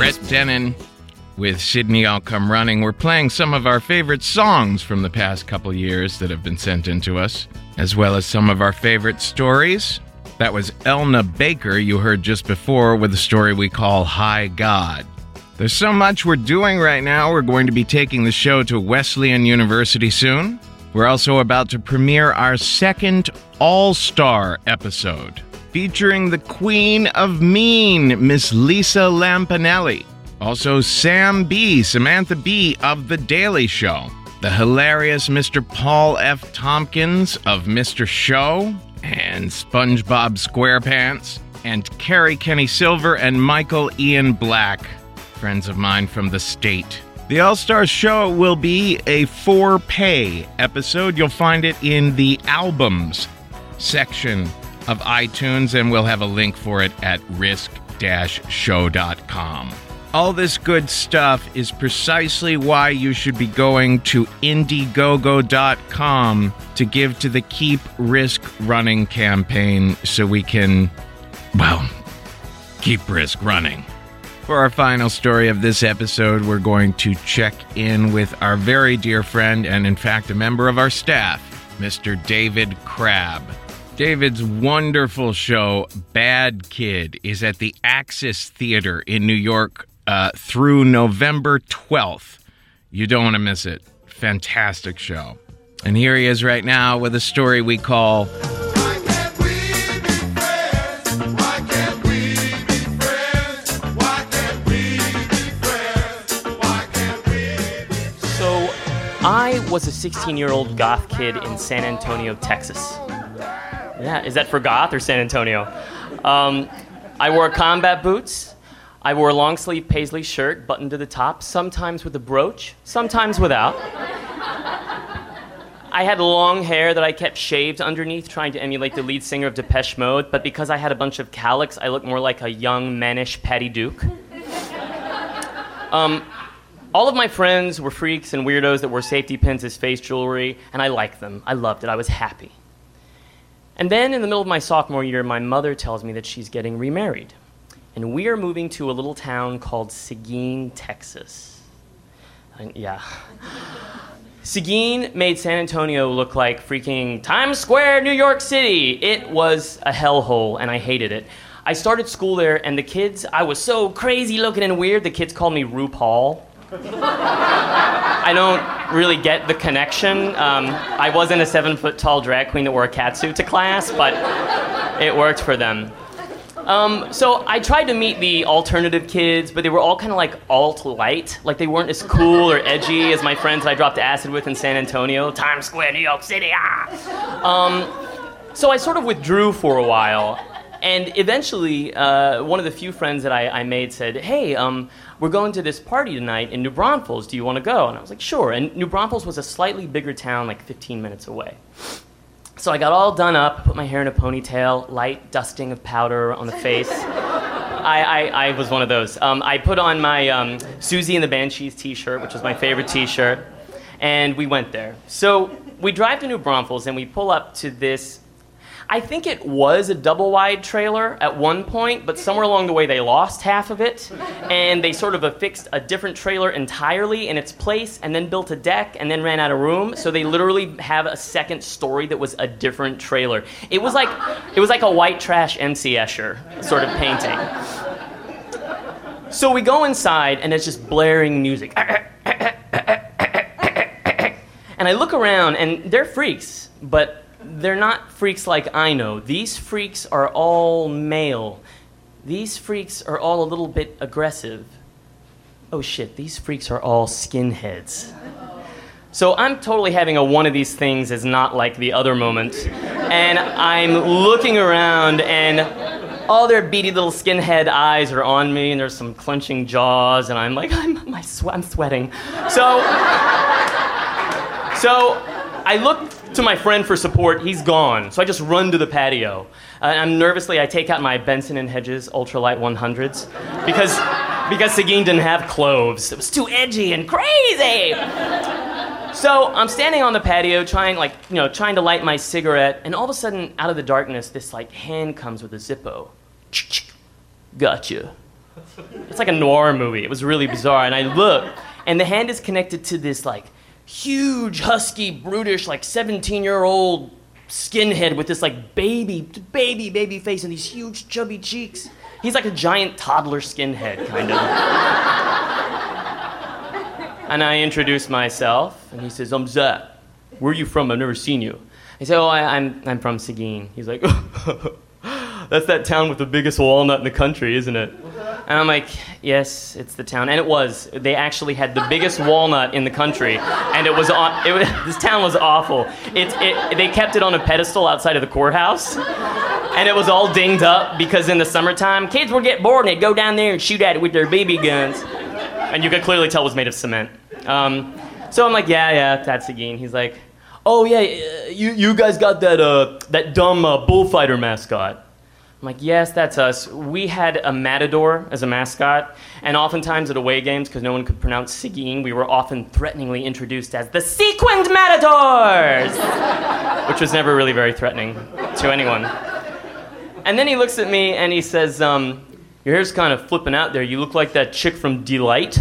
Brett Dennen with Sydney I'll Come Running. We're playing some of our favorite songs from the past couple years that have been sent in to us, as well as some of our favorite stories. That was Elna Baker you heard just before with a story we call High God. There's so much we're doing right now. We're going to be taking the show to Wesleyan University soon. We're also about to premiere our second All-Star episode, featuring the Queen of Mean, Miss Lisa Lampanelli. Also Sam B., Samantha B. of The Daily Show. The hilarious Mr. Paul F. Tompkins of Mr. Show. And SpongeBob SquarePants. And Carrie Kenny Silver and Michael Ian Black, friends of mine from the state. The All-Star Show will be a for-pay episode. You'll find it in the albums section of iTunes, and we'll have a link for it at risk-show.com. All this good stuff is precisely why you should be going to Indiegogo.com to give to the Keep Risk Running campaign so we can, well, keep risk running. For our final story of this episode, we're going to check in with our very dear friend and, in fact, a member of our staff, Mr. David Crabb. David's wonderful show, Bad Kid, is at the Axis Theater in New York through November 12th. You don't want to miss it. Fantastic show. And here he is right now with a story we call Why can't we be friends? Why can't we be friends? Why can't we be friends? Why can't we be friends? So, I was a 16-year-old goth kid in San Antonio, Texas. Yeah, is that for goth or San Antonio? I wore combat boots. I wore a long-sleeve paisley shirt buttoned to the top, sometimes with a brooch, sometimes without. I had long hair that I kept shaved underneath, trying to emulate the lead singer of Depeche Mode, but because I had a bunch of cowlicks, I looked more like a young, mannish Patty Duke. All of my friends were freaks and weirdos that wore safety pins as face jewelry, and I liked them. I loved it. I was happy. And then, in the middle of my sophomore year, my mother tells me that she's getting remarried. And we are moving to a little town called Seguin, Texas. Yeah. Seguin made San Antonio look like freaking Times Square, New York City. It was a hellhole, and I hated it. I started school there, and the kids, I was so crazy looking and weird, the kids called me RuPaul. I don't really get the connection. I wasn't a 7-foot-tall drag queen that wore a catsuit to class, but it worked for them. So I tried to meet the alternative kids, but they were all kind of like alt-light. Like they weren't as cool or edgy as my friends that I dropped acid with in San Antonio. Times Square, New York City, So I sort of withdrew for a while. And eventually, one of the few friends that I made said, hey, we're going to this party tonight in New Braunfels. Do you want to go? And I was like, sure. And New Braunfels was a slightly bigger town, like 15 minutes away. So I got all done up, put my hair in a ponytail, light dusting of powder on the face. I was one of those. I put on my Susie and the Banshees t-shirt, which was my favorite t-shirt, and we went there. So we drive to New Braunfels, and we pull up to this, I think it was a double-wide trailer at one point, but somewhere along the way they lost half of it, and they sort of affixed a different trailer entirely in its place, and then built a deck, and then ran out of room, so they literally have a second story that was a different trailer. It was like a white trash MC Escher sort of painting. So we go inside, and it's just blaring music. And I look around, and they're freaks, but they're not freaks like I know. These freaks are all male. These freaks are all a little bit aggressive. Oh shit, these freaks are all skinheads. So I'm totally having a one of these things is not like the other moment. And I'm looking around and all their beady little skinhead eyes are on me and there's some clenching jaws and I'm like, I'm sweating. So I look to my friend for support. He's gone. So I just run to the patio. I'm nervously, I take out my Benson & Hedges Ultralight 100s because Seguin didn't have cloves. It was too edgy and crazy. So I'm standing on the patio trying to light my cigarette, and all of a sudden, out of the darkness, this hand comes with a Zippo. Gotcha. It's like a noir movie. It was really bizarre. And I look, and the hand is connected to this like huge, husky, brutish, like 17-year-old skinhead with this like baby face and these huge chubby cheeks. He's like a giant toddler skinhead, kind of. And I introduce myself, and he says, "I'm Zach. Where are you from? I've never seen you." I say, "Oh, I'm from Seguin." He's like, "That's that town with the biggest walnut in the country, isn't it?" And I'm like, "Yes, it's the town." And it was. They actually had the biggest walnut in the country, and this town was awful. They kept it on a pedestal outside of the courthouse, and it was all dinged up because in the summertime, kids would get bored and they'd go down there and shoot at it with their BB guns. And you could clearly tell it was made of cement. So I'm like, yeah, that's Seguin. He's like, "Oh yeah, you guys got that dumb bullfighter mascot." I'm like, "Yes, that's us. We had a matador as a mascot, and oftentimes at away games, because no one could pronounce Seguin, we were often threateningly introduced as the Sequined Matadors," which was never really very threatening to anyone. And then he looks at me and he says, "Your hair's kind of flipping out there. You look like that chick from Delight."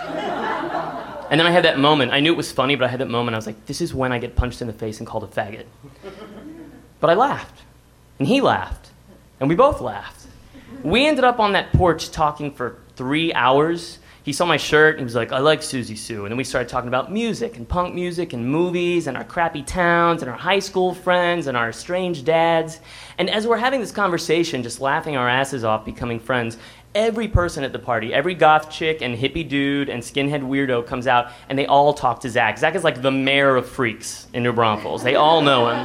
And then I had that moment. I knew it was funny, but I had that moment. I was like, this is when I get punched in the face and called a faggot. But I laughed, and he laughed. And we both laughed. We ended up on that porch talking for 3 hours. He saw my shirt, and he was like, "I like Susie Sue." And then we started talking about music and punk music and movies and our crappy towns and our high school friends and our strange dads. And as we're having this conversation, just laughing our asses off, becoming friends, every person at the party, every goth chick and hippie dude and skinhead weirdo comes out, and they all talk to Zach. Zach is like the mayor of freaks in New Braunfels. They all know him.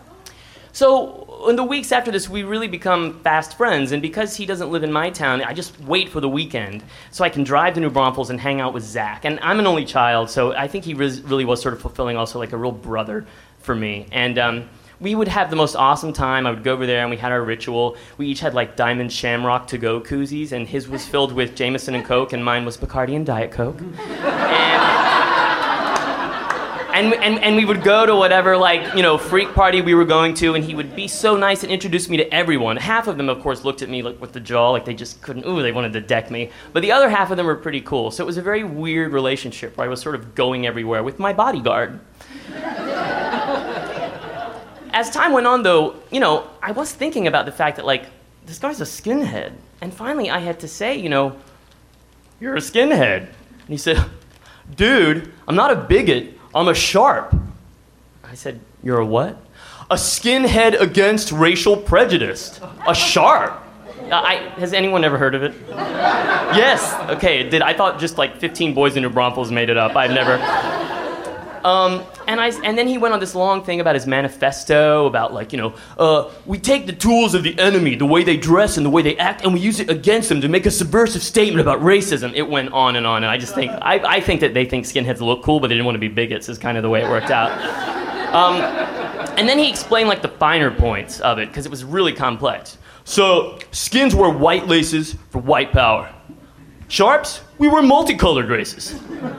So in the weeks after this, we really become fast friends, and because he doesn't live in my town, I just wait for the weekend so I can drive to New Braunfels and hang out with Zach. And I'm an only child, so I think he really was sort of fulfilling also like a real brother for me. And we would have the most awesome time. I would go over there, and we had our ritual. We each had like Diamond Shamrock to-go koozies, and his was filled with Jameson and Coke, and mine was Bacardi and Diet Coke. And we would go to whatever, like, you know, freak party we were going to, and he would be so nice and introduce me to everyone. Half of them, of course, looked at me like with the jaw, like they just couldn't, they wanted to deck me. But the other half of them were pretty cool. So it was a very weird relationship where I was sort of going everywhere with my bodyguard. As time went on, though, you know, I was thinking about the fact that, like, this guy's a skinhead. And finally I had to say, you know, "You're a skinhead." And he said, "Dude, I'm not a bigot. I'm a sharp." I said, "You're a what?" "A skinhead against racial prejudice. A sharp." Has anyone ever heard of it? Yes. Okay, it did. I thought just like 15 boys in New Braunfels made it up. I've never. And then he went on this long thing about his manifesto, about like, you know, we take the tools of the enemy, the way they dress and the way they act, and we use it against them to make a subversive statement about racism. It went on, and I just think, I think that they think skinheads look cool, but they didn't want to be bigots, is kind of the way it worked out. And then he explained like the finer points of it, because it was really complex. "So, skins wear white laces for white power. Sharps, we wear multicolored races.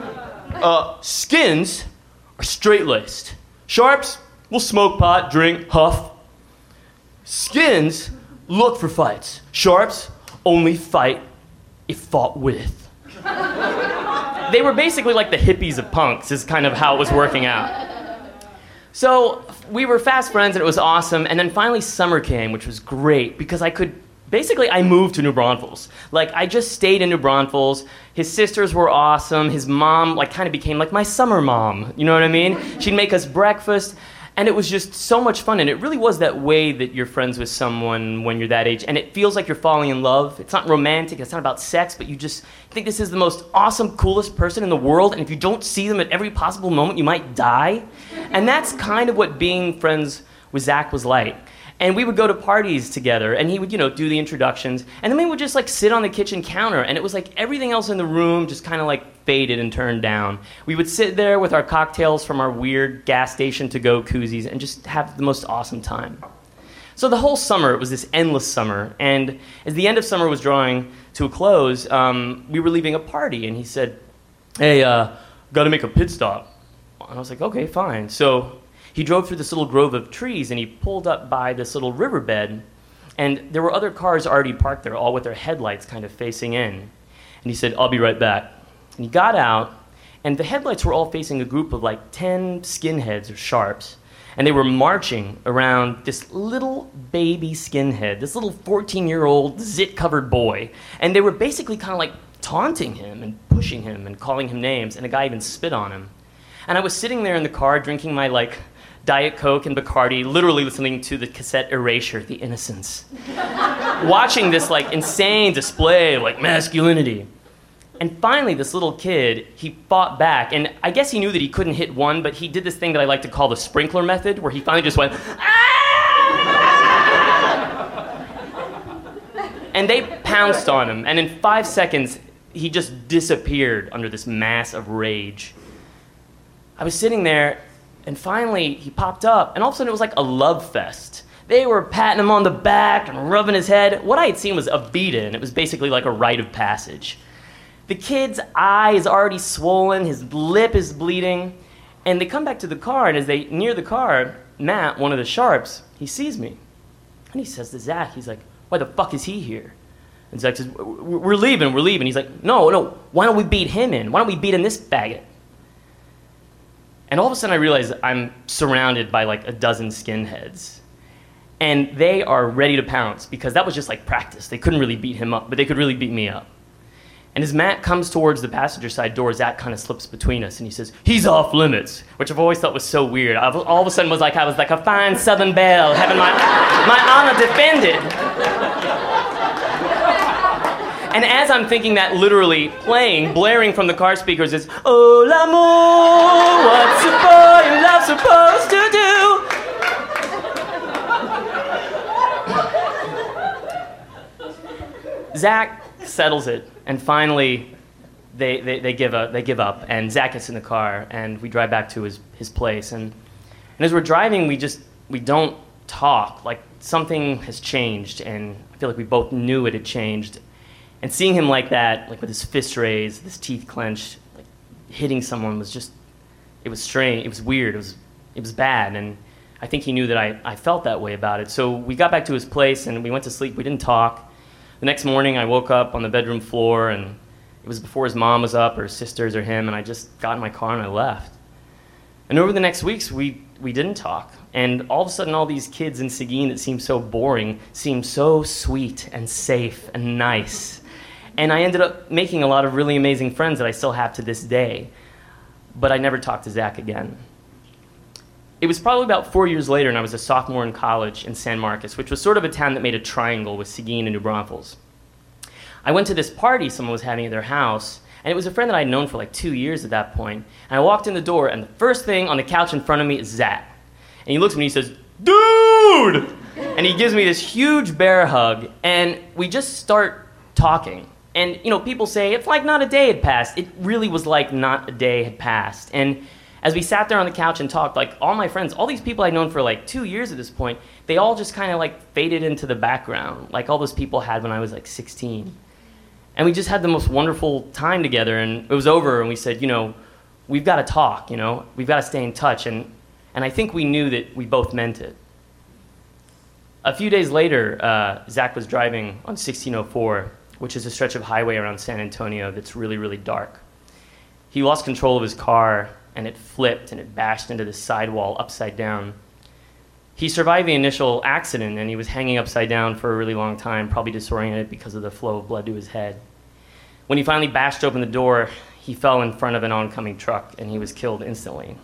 Skins are straight-laced. Sharps will smoke pot, drink, huff. Skins look for fights. Sharps only fight if fought with." They were basically like the hippies of punks, is kind of how it was working out. So we were fast friends, and it was awesome. And then finally summer came, which was great, because I moved to New Braunfels. Like, I just stayed in New Braunfels. His sisters were awesome. His mom, like, kind of became like my summer mom. You know what I mean? She'd make us breakfast, and it was just so much fun. And it really was that way that you're friends with someone when you're that age, and it feels like you're falling in love. It's not romantic. It's not about sex, but you just think this is the most awesome, coolest person in the world, and if you don't see them at every possible moment, you might die. And that's kind of what being friends with Zach was like. And we would go to parties together, and he would, you know, do the introductions, and then we would just like sit on the kitchen counter, and it was like everything else in the room just kind of like faded and turned down. We would sit there with our cocktails from our weird gas station to-go koozies and just have the most awesome time. So the whole summer, it was this endless summer, and as the end of summer was drawing to a close, we were leaving a party, and he said, "Hey, gotta make a pit stop." And I was like, "Okay, fine." So he drove through this little grove of trees, and he pulled up by this little riverbed, And there were other cars already parked there, all with their headlights kind of facing in. And he said, "I'll be right back." And he got out, and the headlights were all facing a group of like 10 skinheads or sharps. And they were marching around this little baby skinhead, this little 14-year-old zit-covered boy. And they were basically kind of like taunting him and pushing him and calling him names, and a guy even spit on him. And I was sitting there in the car drinking my like Diet Coke and Bacardi, literally listening to the cassette Erasure, The Innocents, watching this like insane display of like masculinity. And finally, this little kid, he fought back, and I guess he knew that he couldn't hit one, but he did this thing that I like to call the sprinkler method, where he finally just went, "Ah!" And they pounced on him, and in 5 seconds, he just disappeared under this mass of rage. I was sitting there, and finally, he popped up, and all of a sudden, it was like a love fest. They were patting him on the back and rubbing his head. What I had seen was a beat-in. It was basically like a rite of passage. The kid's eye is already swollen, his lip is bleeding, and they come back to the car, and as they near the car, Matt, one of the sharps, he sees me. And he says to Zach, he's like, "Why the fuck is he here?" And Zach says, we're leaving. He's like, no, why don't we beat him in? Why don't we beat in this faggot? And all of a sudden I realize I'm surrounded by like a dozen skinheads. And they are ready to pounce, because that was just like practice. They couldn't really beat him up, but they could really beat me up. And as Matt comes towards the passenger side door, Zach kind of slips between us, and he says, "He's off limits," which I've always thought was so weird. All of a sudden I was like a fine Southern belle, having my honor defended. And as I'm thinking that, literally playing, blaring from the car speakers is, "Oh, l'amour, what's a boy in love supposed to do?" Zach settles it, and finally they give up, and Zach gets in the car, and we drive back to his place, and as we're driving, we don't talk. Like, something has changed, and I feel like we both knew it had changed. And seeing him like that, like with his fist raised, his teeth clenched, like hitting someone was just, it was strange, it was weird, it was bad, and I think he knew that I felt that way about it. So we got back to his place, and we went to sleep. We didn't talk. The next morning, I woke up on the bedroom floor, and it was before his mom was up, or his sisters, or him, and I just got in my car and I left. And over the next weeks, we didn't talk. And all of a sudden, all these kids in Seguin that seemed so boring seemed so sweet and safe and nice. And I ended up making a lot of really amazing friends that I still have to this day. But I never talked to Zach again. It was probably about 4 years later, and I was a sophomore in college in San Marcos, which was sort of a town that made a triangle with Seguin and New Braunfels. I went to this party someone was having at their house, and it was a friend that I'd known for like 2 years at that point. And I walked in the door, and the first thing on the couch in front of me is Zach. And he looks at me and he says, "Dude!" And he gives me this huge bear hug, and we just start talking. And, you know, people say, it's like not a day had passed. It really was like not a day had passed. And as we sat there on the couch and talked, like, all my friends, all these people I'd known for like 2 years at this point, they all just kind of like faded into the background, like all those people had when I was like 16. And we just had the most wonderful time together, and it was over, and we said, you know, we've got to talk, you know, we've got to stay in touch. And I think we knew that we both meant it. A few days later, Zach was driving on 1604, which is a stretch of highway around San Antonio that's really, really dark. He lost control of his car, and it flipped, and it bashed into the sidewall upside down. He survived the initial accident, and he was hanging upside down for a really long time, probably disoriented because of the flow of blood to his head. When he finally bashed open the door, he fell in front of an oncoming truck, and he was killed instantly.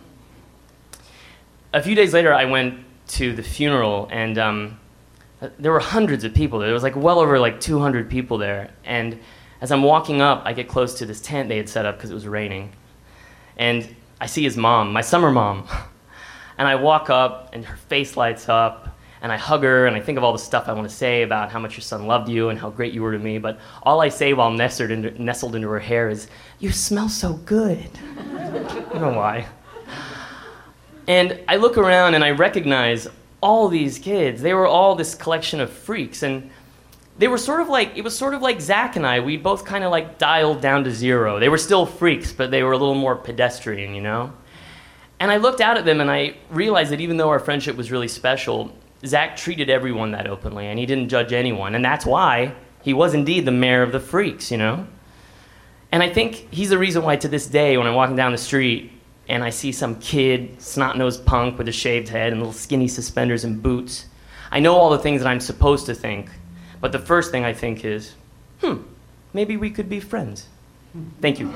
A few days later, I went to the funeral, and there were hundreds of people there. There was like well over like 200 people there. And as I'm walking up, I get close to this tent they had set up because it was raining. And I see his mom, my summer mom. And I walk up, and her face lights up, and I hug her, and I think of all the stuff I want to say about how much your son loved you and how great you were to me. But all I say while nestled into her hair is, "You smell so good." I don't know why. And I look around, and I recognize all these kids. They were all this collection of freaks, and they were sort of like, it was sort of like Zach and I. We both kind of like dialed down to zero. They were still freaks, but they were a little more pedestrian, you know? And I looked out at them, and I realized that even though our friendship was really special, Zach treated everyone that openly, and he didn't judge anyone, and that's why he was indeed the mayor of the freaks, you know? And I think he's the reason why to this day, when I'm walking down the street and I see some kid, snot-nosed punk with a shaved head and little skinny suspenders and boots, I know all the things that I'm supposed to think, but the first thing I think is, maybe we could be friends. Thank you.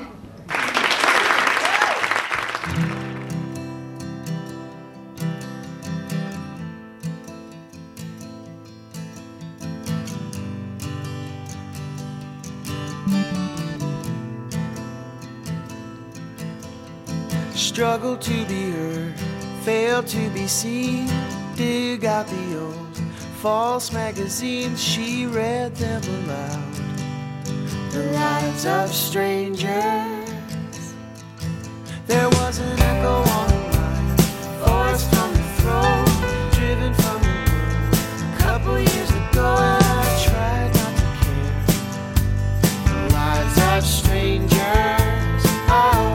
Struggle to be heard, fail to be seen. Dig out the old false magazines. She read them aloud. The lives of strangers. There was an echo on the line, forced from the throne, driven from the world. A couple years ago, and I tried not to care. The lives of strangers. Oh.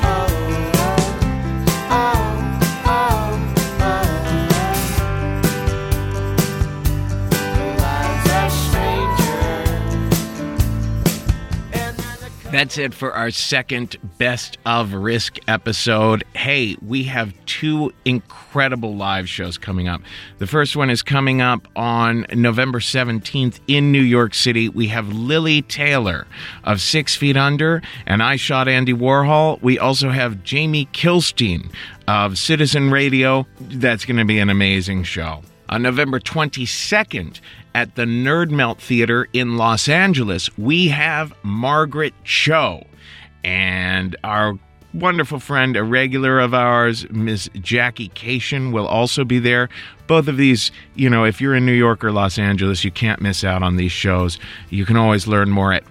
That's it for our second Best of Risk episode. Hey, we have two incredible live shows coming up. The first one is coming up on November 17th in New York City. We have Lily Taylor of 6 Feet Under and I Shot Andy Warhol. We also have Jamie Kilstein of Citizen Radio. That's going to be an amazing show. On November 22nd, at the Nerd Melt Theater in Los Angeles, we have Margaret Cho. And our wonderful friend, a regular of ours, Miss Jackie Cation, will also be there. Both of these, you know, if you're in New York or Los Angeles, you can't miss out on these shows. You can always learn more at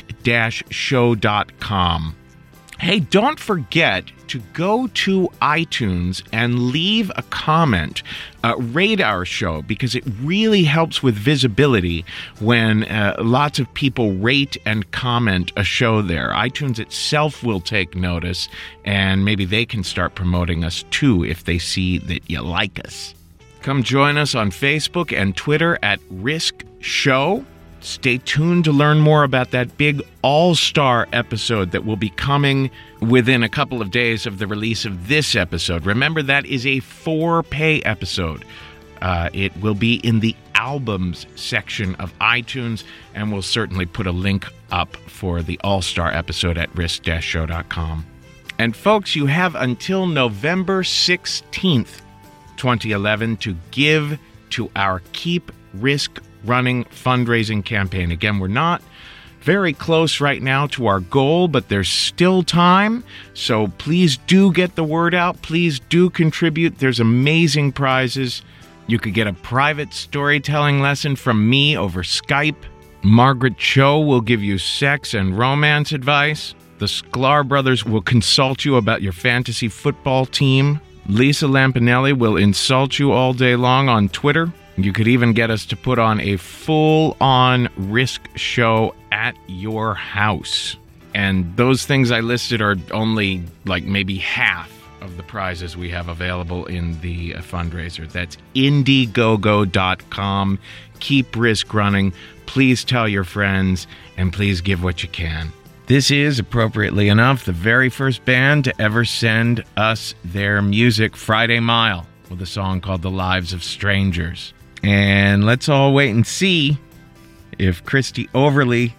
risk-show.com. Hey, don't forget to go to iTunes and leave a comment, rate our show, because it really helps with visibility when lots of people rate and comment a show there. iTunes itself will take notice, and maybe they can start promoting us too if they see that you like us. Come join us on Facebook and Twitter at Risk Show. Stay tuned to learn more about that big all-star episode that will be coming within a couple of days of the release of this episode. Remember, that is a 4-pay episode. It will be in the albums section of iTunes, and we'll certainly put a link up for the all-star episode at risk-show.com. And folks, you have until November 16th, 2011 to give to our Keep Risk Running fundraising campaign. Again, we're not very close right now to our goal, but there's still time. So please do get the word out. Please do contribute. There's amazing prizes. You could get a private storytelling lesson from me over Skype. Margaret Cho will give you sex and romance advice. The Sklar brothers will consult you about your fantasy football team. Lisa Lampanelli will insult you all day long on Twitter. You could even get us to put on a full-on Risk show at your house. And those things I listed are only like maybe half of the prizes we have available in the fundraiser. That's Indiegogo.com. Keep Risk running. Please tell your friends, and please give what you can. This is, appropriately enough, the very first band to ever send us their music, Friday Mile, with a song called The Lives of Strangers. And let's all wait and see if Christy Overly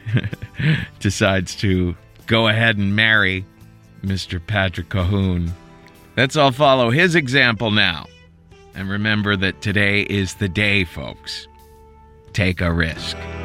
decides to go ahead and marry Mr. Patrick Cahoon. Let's all follow his example now. And remember that today is the day, folks. Take a risk.